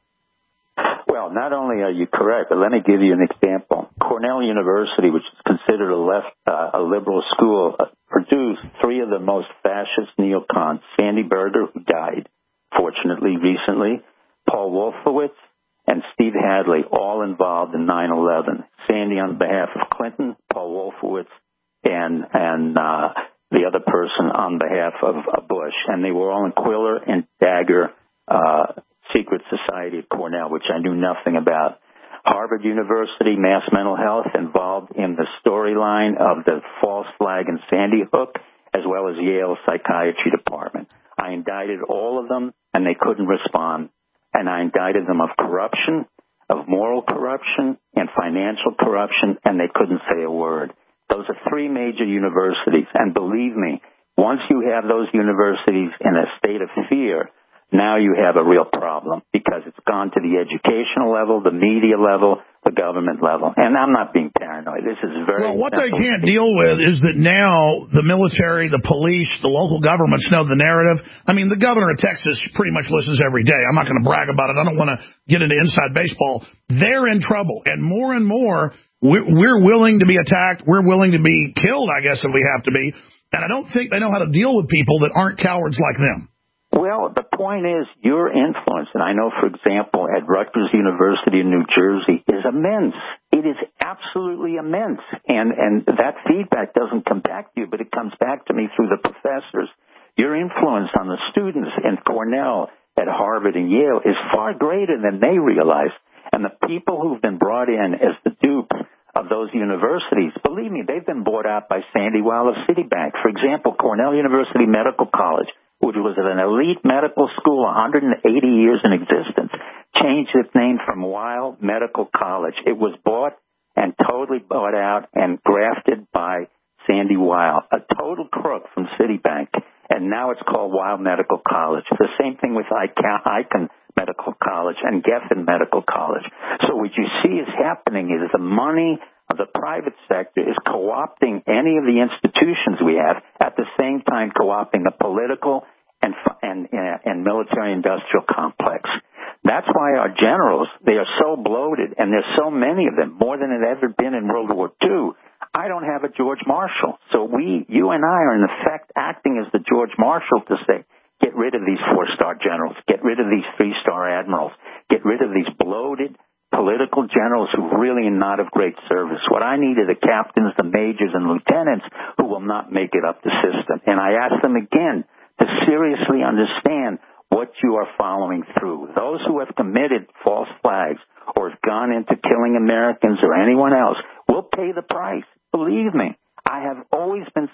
Well, not only are you correct, but let me give you an example. Cornell University, which is considered a left, uh, a liberal school, uh, produced three of the most fascist neocons: Sandy Berger, who died, fortunately, recently, Paul Wolfowitz, and Steve Hadley, all involved in nine eleven. Sandy on behalf of Clinton, Paul Wolfowitz, and and uh, the other person on behalf of uh, Bush. And they were all in Quiller and Dagger uh secret society at Cornell, which I knew nothing about. Harvard University, Mass Mental Health, involved in the storyline of the false flag and Sandy Hook, as well as Yale Psychiatry Department. I indicted all of them, and they couldn't respond. And I indicted them of corruption, of moral corruption, and financial corruption, and they couldn't say a word. Those are three major universities, and believe me, once you have those universities in a state of fear, now you have a real problem, because it's gone to the educational level, the media level, the government level. And I'm not being paranoid. This is very Well, what simple. they can't deal with is that now the military, the police, the local governments know the narrative. I mean, the governor of Texas pretty much listens every day. I'm not going to brag about it. I don't want to get into inside baseball. They're in trouble. And more and more, we're, we're willing to be attacked. We're willing to be killed, I guess, if we have to be. And I don't think they know how to deal with people that aren't cowards like them. Well, the point is your influence, and I know, for example, at Rutgers University in New Jersey, is immense. It is absolutely immense. And, and that feedback doesn't come back to you, but it comes back to me through the professors. Your influence on the students in Cornell, at Harvard, and Yale is far greater than they realize. And the people who've been brought in as the dupes of those universities, believe me, they've been bought out by Sandy Weill of Citibank. For example, Cornell University Medical College, which was an elite medical school, one hundred eighty years in existence, changed its name from Weill Medical College. It was bought and totally bought out and grafted by Sandy Weill, a total crook from Citibank, and now it's called Weill Medical College. The same thing with Icahn Medical College and Geffen Medical College. So what you see is happening is the money of the private sector is co-opting any of the institutions we have, at the same time co-opting the political and and, and military-industrial complex. That's why our generals, they are so bloated, and there's so many of them, more than it ever been in World War Two. I don't have a George Marshall. So we, you and I are in effect acting as the George Marshall to say, get rid of these four-star generals, get rid of these three-star admirals, get rid of these bloated political generals who really are not of great service. What I need are the captains, the majors, and lieutenants who will not make it up the system. And I ask them again to seriously understand what you are following through. Those who have committed false flags or have gone into killing Americans or anyone else will pay the price. Believe me, I have always been successful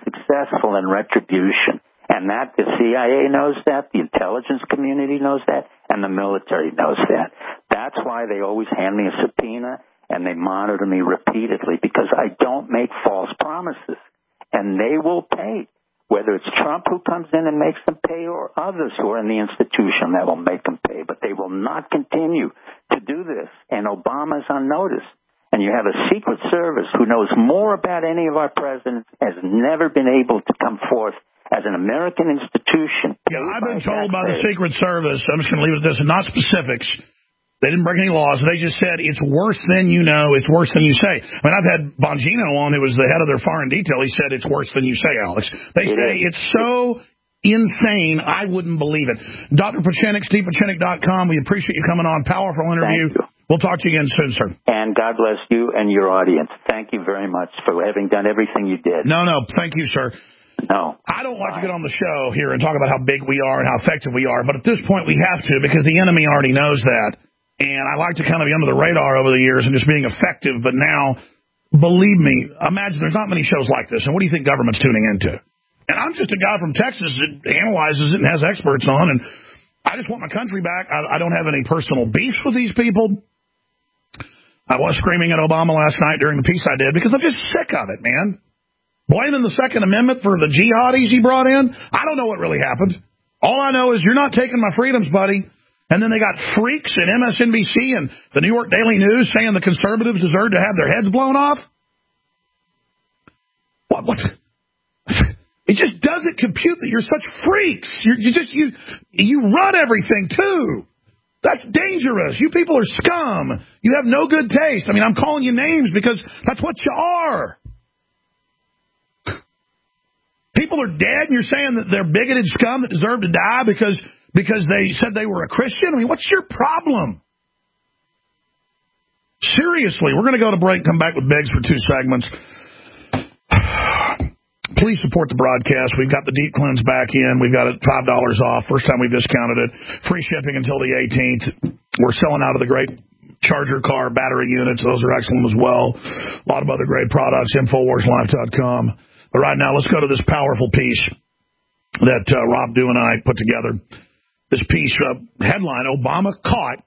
successful in retribution. And that the C I A knows that, the intelligence community knows that, and the military knows that. That's why they always hand me a subpoena and they monitor me repeatedly, because I don't make false promises. And they will pay, whether it's Trump who comes in and makes them pay or others who are in the institution that will make them pay. But they will not continue to do this. And Obama's on notice. And you have a Secret Service who knows more about any of our presidents, has never been able to come forth as an American institution. Yeah, I've been told by the Secret Service, I'm just going to leave it at this, and not specifics, they didn't break any laws. They just said it's worse than you know, it's worse than you say. I mean, I've had Bongino on, who was the head of their foreign detail. He said it's worse than you say, Alex. They it say is. It's so insane, I wouldn't believe it. Doctor Pieczenik, steve pieczenik dot com. We appreciate you coming on. Powerful interview. We'll talk to you again soon, sir. And God bless you and your audience. Thank you very much for having done everything you did. No, no, thank you, sir. No. I don't like to get on the show here and talk about how big we are and how effective we are, but at this point we have to, because the enemy already knows that. And I like to kind of be under the radar over the years and just being effective, but now, believe me, imagine there's not many shows like this, and what do you think government's tuning into? And I'm just a guy from Texas that analyzes it and has experts on, and I just want my country back. I, I don't have any personal beefs with these people. I was screaming at Obama last night during the piece I did because I'm just sick of it, man. Blaming the Second Amendment for the jihadis he brought in? I don't know what really happened. All I know is you're not taking my freedoms, buddy. And then they got freaks at M S N B C and the New York Daily News saying the conservatives deserve to have their heads blown off? What? What? It just doesn't compute that you're such freaks. You're, you just, you, you run everything, too. That's dangerous. You people are scum. You have no good taste. I mean, I'm calling you names because that's what you are. People are dead, and you're saying that they're bigoted scum that deserve to die because because they said they were a Christian? I mean, what's your problem? Seriously, we're going to go to break, come back with Biggs for two segments. Please support the broadcast. We've got the Deep Cleanse back in. We've got it five dollars off. First time we've discounted it. Free shipping until the eighteenth. We're selling out of the great charger car battery units. Those are excellent as well. A lot of other great products. Infowars Life dot com. But right now, let's go to this powerful piece that uh, Rob Dew and I put together. This piece, uh, headline, Obama caught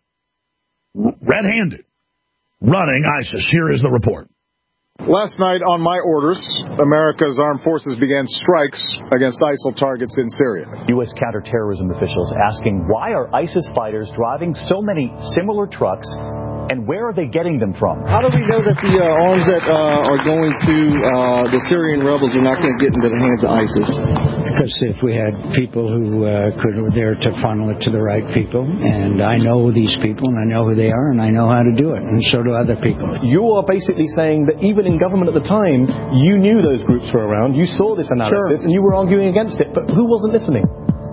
red-handed running ISIS. Here is the report. Last night, on my orders, America's armed forces began strikes against ISIL targets in Syria. U S counterterrorism officials asking why are ISIS fighters driving so many similar trucks, and where are they getting them from? How do we know that the uh, arms that uh, are going to uh, the Syrian rebels are not going to get into the hands of ISIS? Because if we had people who uh, could were there to funnel it to the right people, and I know these people, and I know who they are, and I know how to do it, and so do other people. You are basically saying that even in government at the time, you knew those groups were around, you saw this analysis, sure, and you were arguing against it, but who wasn't listening?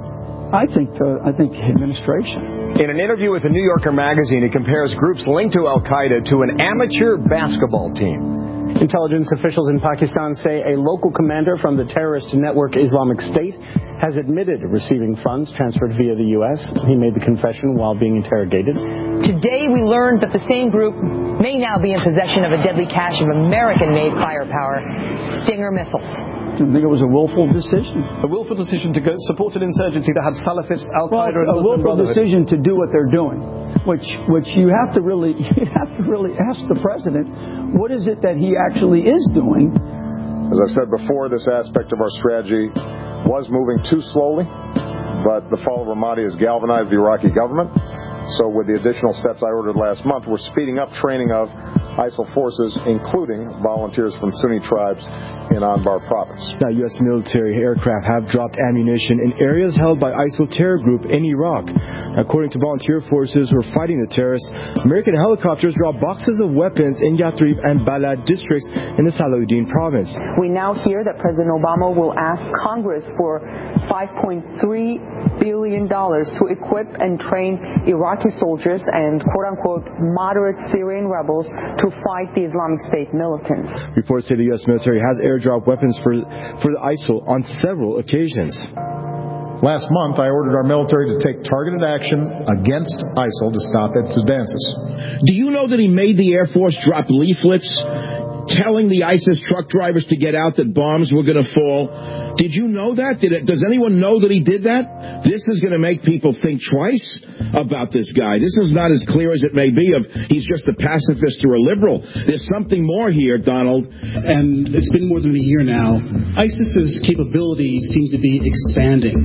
I think the, I think administration. In an interview with the New Yorker magazine, he compares groups linked to Al-Qaeda to an amateur basketball team. Intelligence officials in Pakistan say a local commander from the terrorist network Islamic State has admitted receiving funds transferred via the U S. He made the confession while being interrogated. Today we learned that the same group may now be in possession of a deadly cache of American-made firepower Stinger missiles. I think it was a willful decision. A willful decision to go support an insurgency that had Salafists, Al-Qaeda, well, and a willful decision to do what they're doing, which which you have to really you have to really ask the president, what is it that he actually is doing? As I've said before, this aspect of our strategy was moving too slowly, but the fall of Ramadi has galvanized the Iraqi government. So with the additional steps I ordered last month, we're speeding up training of ISIL forces, including volunteers from Sunni tribes in Anbar province. Now, U S military aircraft have dropped ammunition in areas held by ISIL terror group in Iraq. According to volunteer forces who are fighting the terrorists, American helicopters dropped boxes of weapons in Yatrib and Balad districts in the Salahuddin province. We now hear that President Obama will ask Congress for five point three billion dollars to equip and train Iraqi soldiers and quote-unquote moderate Syrian rebels to fight the Islamic State militants. Reports say the U S military has airdropped weapons for, for the ISIL on several occasions. Last month, I ordered our military to take targeted action against ISIL to stop its advances. Do you know that he made the Air Force drop leaflets telling the ISIS truck drivers to get out, that bombs were going to fall. Did you know that? Did it, does anyone know that he did that? This is going to make people think twice about this guy. This is not as clear as it may be of he's just a pacifist or a liberal. There's something more here, Donald. And it's been more than a year now. ISIS's capabilities seem to be expanding.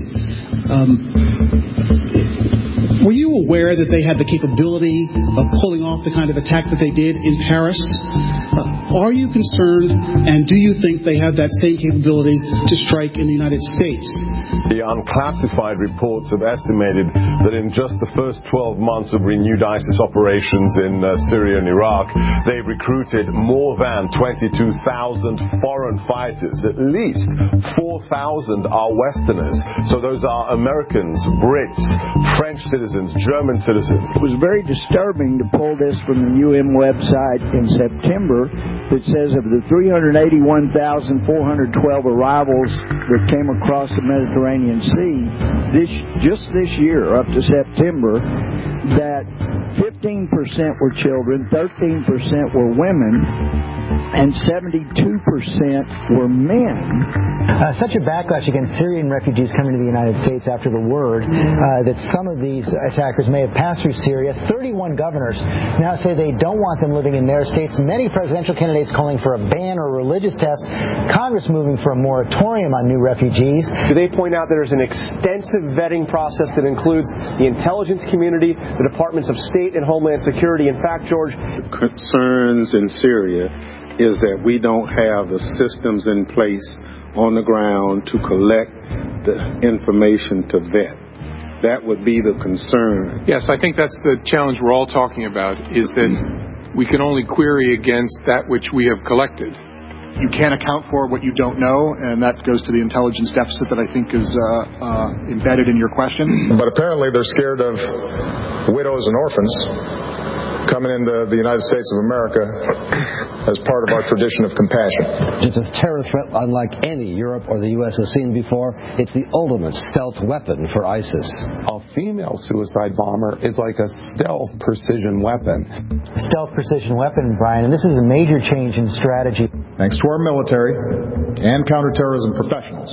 Um, were you aware that they had the capability of pulling off the kind of attack that they did in Paris? Uh, are you concerned, and do you think they have that same capability to strike in the United States? The unclassified reports have estimated that in just the first twelve months of renewed ISIS operations in uh, Syria and Iraq, they've recruited more than twenty-two thousand foreign fighters. At least four thousand are Westerners. So those are Americans, Brits, French citizens, German citizens. It was very disturbing to pull this from the U N website in September that says of the three hundred eighty-one thousand four hundred twelve arrivals that came across the Mediterranean Sea this just this year up to September, that fifteen percent were children, thirteen percent were women, and seventy-two percent were men. Uh, such a backlash against Syrian refugees coming to the United States after the word uh, that some of these attackers may have passed through Syria. thirty-one governors now say they don't want them living in their states. Many presidential candidates calling for a ban or religious tests. Congress moving for a moratorium on new refugees. They point out that there's an extensive vetting process that includes the intelligence community, the Departments of State and Homeland Security. In fact, George, the concerns in Syria is that we don't have the systems in place on the ground to collect the information to vet. That would be the concern. Yes, I think that's the challenge we're all talking about, is that we can only query against that which we have collected. You can't account for what you don't know, and that goes to the intelligence deficit that I think is uh, uh, embedded in your question. But apparently they're scared of widows and orphans coming into the United States of America as part of our tradition of compassion. It's a terror threat unlike any Europe or the U S has seen before. It's the ultimate stealth weapon for ISIS. A female suicide bomber is like a stealth precision weapon. Stealth precision weapon, Brian, and this is a major change in strategy. Thanks to our military and counterterrorism professionals,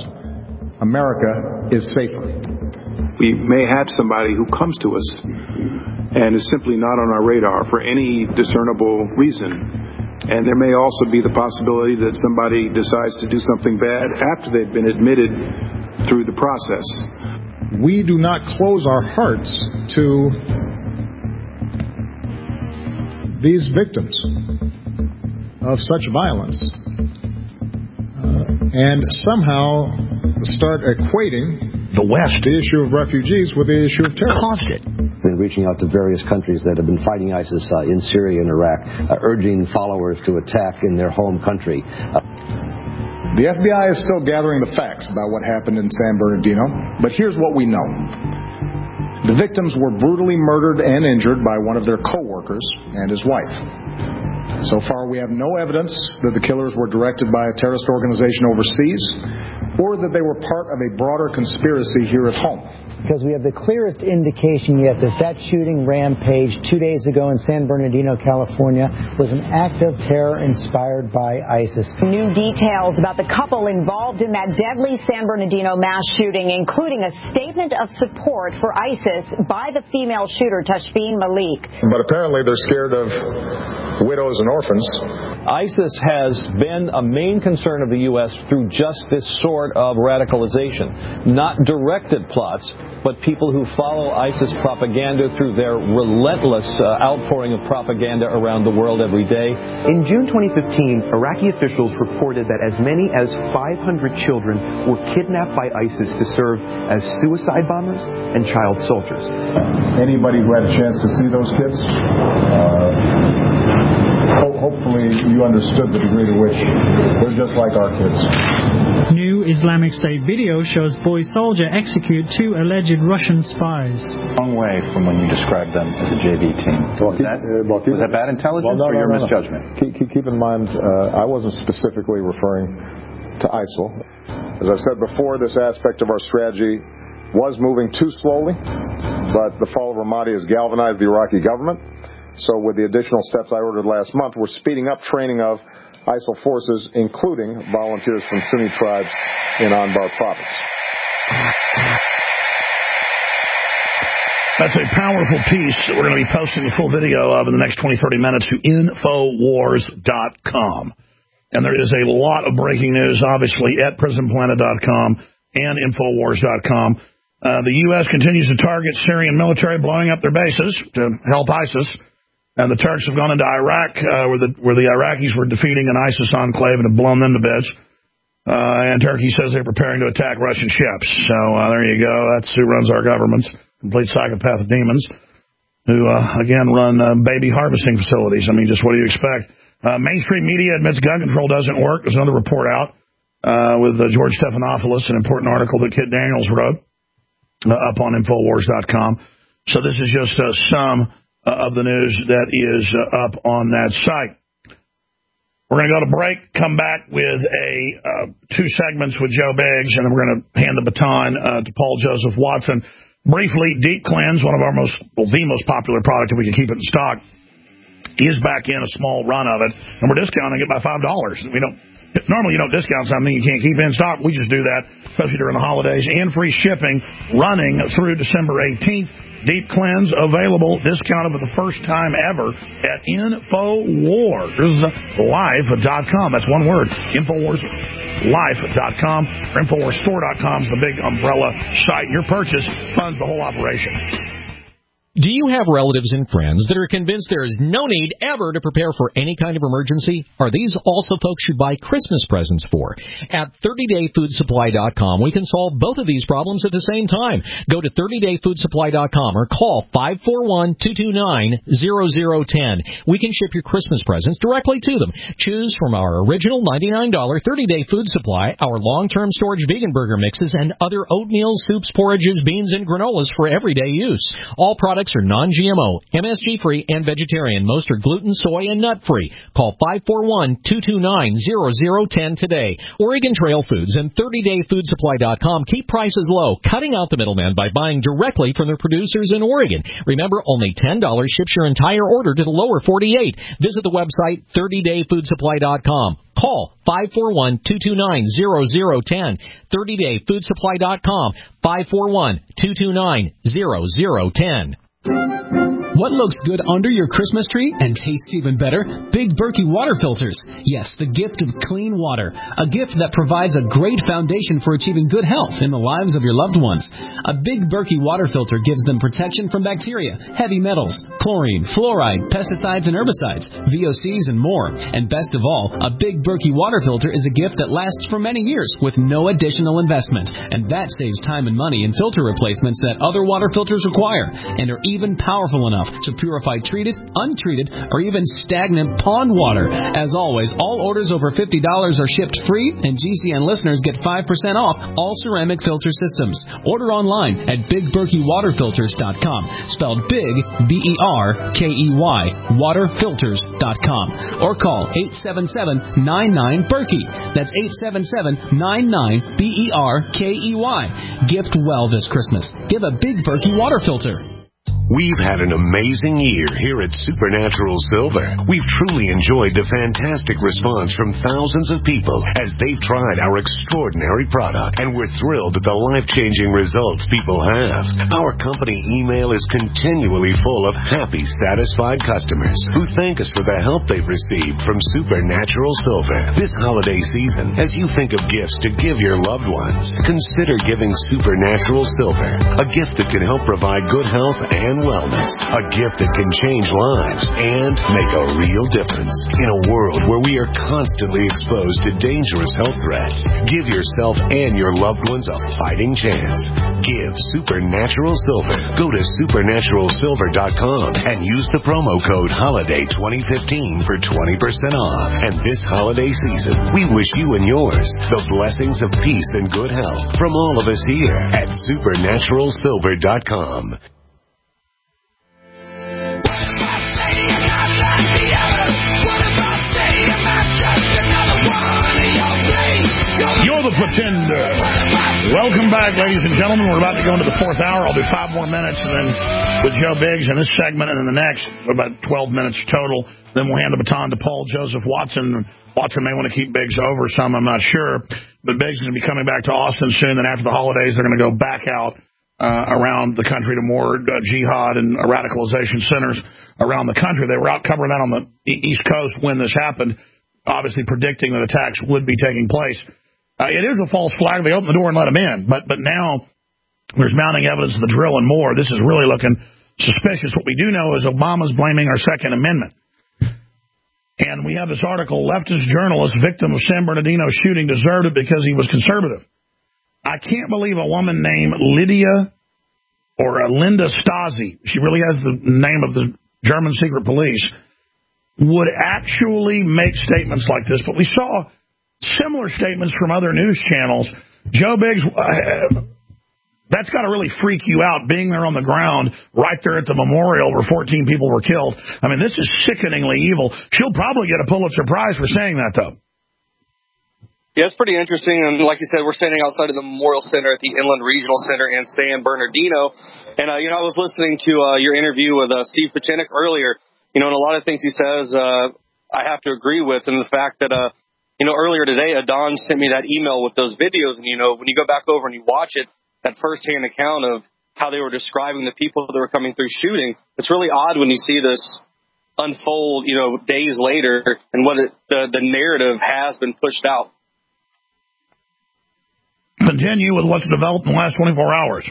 America is safer. We may have somebody who comes to us and is simply not on our radar for any discernible reason. And there may also be the possibility that somebody decides to do something bad after they've been admitted through the process. We do not close our hearts to these victims of such violence uh, and somehow start equating the West, the issue of refugees, with the issue of terror. Been reaching out to various countries that have been fighting ISIS uh, in Syria and Iraq, uh, urging followers to attack in their home country. Uh, the F B I is still gathering the facts about what happened in San Bernardino, but here's what we know. The victims were brutally murdered and injured by one of their co-workers and his wife. So far, we have no evidence that the killers were directed by a terrorist organization overseas or that they were part of a broader conspiracy here at home. Because we have the clearest indication yet that that shooting rampage two days ago in San Bernardino, California, was an act of terror inspired by ISIS. New details about the couple involved in that deadly San Bernardino mass shooting, including a statement of support for ISIS by the female shooter, Tashfeen Malik. But apparently they're scared of widows and orphans. ISIS has been a main concern of the U S through just this sort of radicalization. Not directed plots, but people who follow ISIS propaganda through their relentless uh, outpouring of propaganda around the world every day. In June twenty fifteen, Iraqi officials reported that as many as five hundred children were kidnapped by ISIS to serve as suicide bombers and child soldiers. Anybody who had a chance to see those kids, uh, ho- hopefully you understood the degree to which they're just like our kids. New Islamic State video shows boy soldier execute two alleged Russian spies. Long way from when you described them as a J V team. Well, was, keep, that, uh, well, keep, was that bad intelligence well, no, or no, your no, misjudgment? No. Keep, keep, keep in mind, uh, I wasn't specifically referring to ISIL. As I've said before, this aspect of our strategy was moving too slowly, but the fall of Ramadi has galvanized the Iraqi government. So with the additional steps I ordered last month, we're speeding up training of I S I L forces, including volunteers from Sunni tribes in Anbar province. That's a powerful piece that we're going to be posting the full video of in the next twenty, thirty minutes to Infowars dot com. And there is a lot of breaking news, obviously, at Prison Planet dot com and Infowars dot com. Uh, the U S continues to target Syrian military, blowing up their bases to help ISIS. And the Turks have gone into Iraq, uh, where the where the Iraqis were defeating an ISIS enclave and have blown them to bits. Uh, and Turkey says they're preparing to attack Russian ships. So uh, there you go. That's who runs our governments. Complete psychopath demons who, uh, again, run uh, baby harvesting facilities. I mean, just what do you expect? Uh, mainstream media admits gun control doesn't work. There's another report out uh, with uh, George Stephanopoulos, an important article that Kit Daniels wrote uh, up on Infowars dot com. So this is just uh, some uh, of the news that is uh, up on that site. We're going to go to break, come back with a uh, two segments with Joe Biggs, and then we're going to hand the baton uh, to Paul Joseph Watson. Briefly, Deep Cleanse, one of our most, well, the most popular product, if we can keep it in stock, is back in a small run of it, and we're discounting it by five dollars. We don't normally you don't discount something you can't keep in stock. We just do that, especially during the holidays, and free shipping running through December eighteenth. Deep Cleanse available, discounted for the first time ever at Infowars Life dot com. That's one word, Infowars Life dot com. Infowars Store dot com is the big umbrella site. Your purchase funds the whole operation. Do you have relatives and friends that are convinced there is no need ever to prepare for any kind of emergency? Are these also folks you buy Christmas presents for? At thirty day food supply dot com, we can solve both of these problems at the same time. Go to thirty day food supply dot com or call five four one, two two nine, zero zero one zero. We can ship your Christmas presents directly to them. Choose from our original ninety-nine dollars thirty day food supply, our long-term storage vegan burger mixes, and other oatmeal, soups, porridges, beans, and granolas for everyday use. All products are non-G M O, M S G-free, and vegetarian. Most are gluten, soy, and nut-free. Call five four one, two two nine, zero zero one zero today. Oregon Trail Foods and thirty day food supply dot com keep prices low, cutting out the middleman by buying directly from their producers in Oregon. Remember, only ten dollars ships your entire order to the lower forty-eight. Visit the website thirty day food supply dot com. Call five four one, two two nine, zero zero one zero. thirty day food supply dot com. five four one, two two nine, zero zero one zero. What looks good under your Christmas tree and tastes even better? Big Berkey water filters. Yes, the gift of clean water. A gift that provides a great foundation for achieving good health in the lives of your loved ones. A Big Berkey water filter gives them protection from bacteria, heavy metals, chlorine, fluoride, pesticides and herbicides, V O Cs and more. And best of all, a Big Berkey water filter is a gift that lasts for many years with no additional investment. And that saves time and money in filter replacements that other water filters require and are even powerful enough to purify treated, untreated, or even stagnant pond water. As always, all orders over fifty dollars are shipped free, and G C N listeners get five percent off all ceramic filter systems. Order online at big berkey water filters dot com, spelled big, B E R K E Y, water filters dot com, or call eight seven seven, nine nine, Berkey. That's eight seven seven, nine nine, B E R K E Y. Gift well this Christmas. Give a Big Berkey water filter. We've had an amazing year here at Supernatural Silver. We've truly enjoyed the fantastic response from thousands of people as they've tried our extraordinary product, and we're thrilled at the life-changing results people have. Our company email is continually full of happy, satisfied customers who thank us for the help they've received from Supernatural Silver. This holiday season, as you think of gifts to give your loved ones, consider giving Supernatural Silver, a gift that can help provide good health and wellness, a gift that can change lives and make a real difference. In a world where we are constantly exposed to dangerous health threats, give yourself and your loved ones a fighting chance. Give Supernatural Silver. Go to supernatural silver dot com and use the promo code HOLIDAY twenty fifteen for twenty percent off. And this holiday season, we wish you and yours the blessings of peace and good health from all of us here at supernatural silver dot com. You're the Pretender. Welcome back, ladies and gentlemen. We're about to go into the fourth hour. I'll do five more minutes, and then with Joe Biggs in this segment, and then the next, about twelve minutes total. Then we'll hand the baton to Paul Joseph Watson, Watson may want to keep Biggs over some, I'm not sure. But Biggs is going to be coming back to Austin soon, and after the holidays, they're going to go back out uh, around the country to more uh, jihad and radicalization centers around the country. They were out covering that on the East Coast when this happened, obviously predicting that attacks would be taking place. Uh, it is a false flag. They opened the door and let them in, but but now there's mounting evidence of the drill and more. This is really looking suspicious. What we do know is Obama's blaming our Second Amendment. And we have this article, leftist journalist, victim of San Bernardino shooting, deserved it because he was conservative. I can't believe a woman named Lydia or uh, Linda Stasi, she really has the name of the German secret police, would actually make statements like this. But we saw similar statements from other news channels. Joe Biggs, uh, that's got to really freak you out, being there on the ground right there at the memorial where fourteen people were killed. I mean, this is sickeningly evil. She'll probably get a Pulitzer Prize for saying that, though. Yeah, it's pretty interesting. And like you said, we're standing outside of the Memorial Center at the Inland Regional Center in San Bernardino. And, uh, you know, I was listening to uh, your interview with uh, Steve Pachinik earlier. You know, and a lot of things he says uh, I have to agree with. And the fact that, uh, you know, earlier today, Adon sent me that email with those videos. And, you know, when you go back over and you watch it, that firsthand account of how they were describing the people that were coming through shooting, it's really odd when you see this unfold, you know, days later and what it, the, the narrative has been pushed out. Continue with what's developed in the last twenty-four hours.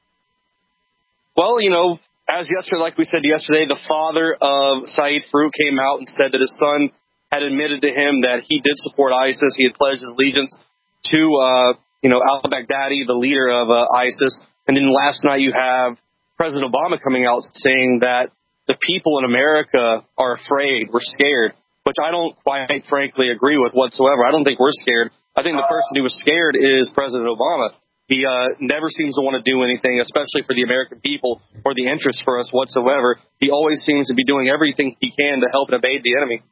Well, you know, as yesterday, like we said yesterday, the father of Saeed Farook came out and said that his son had admitted to him that he did support ISIS. He had pledged his allegiance to, uh, you know, al-Baghdadi, the leader of uh, ISIS. And then last night you have President Obama coming out saying that the people in America are afraid, we're scared, which I don't quite frankly agree with whatsoever. I don't think we're scared. I think the person who was scared is President Obama. He uh, never seems to want to do anything, especially for the American people or the interest for us whatsoever. He always seems to be doing everything he can to help and evade the enemy.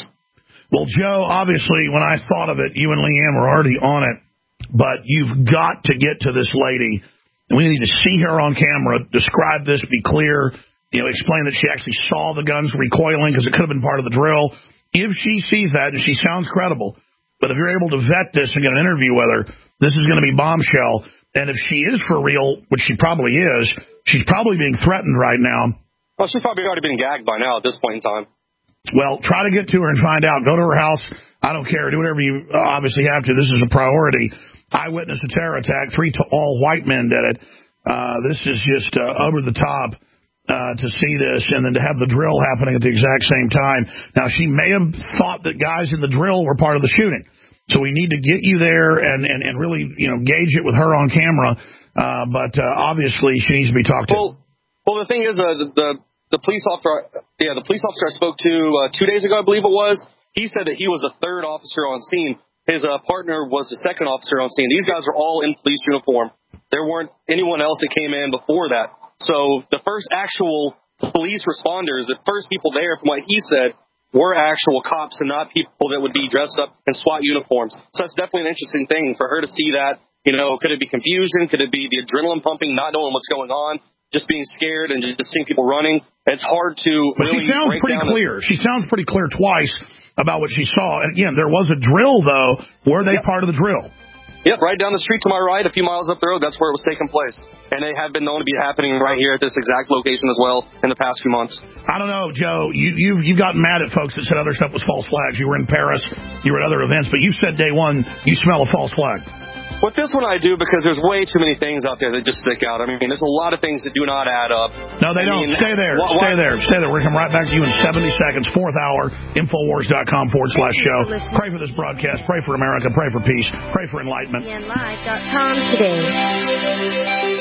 Well, Joe, obviously, when I thought of it, you and Leanne were already on it, but you've got to get to this lady, and we need to see her on camera, describe this, be clear, you know, explain that she actually saw the guns recoiling because it could have been part of the drill. If she sees that, and she sounds credible, but if you're able to vet this and get an interview with her, this is going to be bombshell. And if she is for real, which she probably is, she's probably being threatened right now. Well, she's probably already been gagged by now at this point in time. Well, try to get to her and find out. Go to her house. I don't care. Do whatever you obviously have to. This is a priority. Eyewitness a terror attack. Three to all white men did it. Uh, this is just uh, over the top. Uh, to see this and then to have the drill happening at the exact same time. Now, she may have thought that guys in the drill were part of the shooting. So we need to get you there and, and, and really, you know, gauge it with her on camera. Uh, but uh, obviously she needs to be talked to. Well, well the thing is, uh, the, the the police officer, yeah, the police officer I spoke to uh, two days ago, I believe it was, he said that he was the third officer on scene. His uh, partner was the second officer on scene. These guys are all in police uniform. There weren't anyone else that came in before that. So the first actual police responders, the first people there, from what he said, were actual cops and not people that would be dressed up in SWAT uniforms. So that's definitely an interesting thing for her to see that. You know, could it be confusion? Could it be the adrenaline pumping, not knowing what's going on, just being scared and just seeing people running? It's hard to but really she sounds break pretty down clear. The- she sounds pretty clear twice about what she saw. And again, there was a drill, though. Were they yep. part of the drill? Yep, right down the street to my right, a few miles up the road, that's where it was taking place. And they have been known to be happening right here at this exact location as well in the past few months. I don't know, Joe. You, you've, you've gotten mad at folks that said other stuff was false flags. You were in Paris, you were at other events, but you said day one you smell a false flag. With this one I do because there's way too many things out there that just stick out. I mean, there's a lot of things that do not add up. No, they I don't. Mean, Stay there. Wh- Stay wh- there. Stay there. We're going to come right back to you in seventy seconds. Fourth hour, Infowars.com forward slash show. For pray for this broadcast. Pray for America. Pray for peace. Pray for enlightenment. Live dot com today.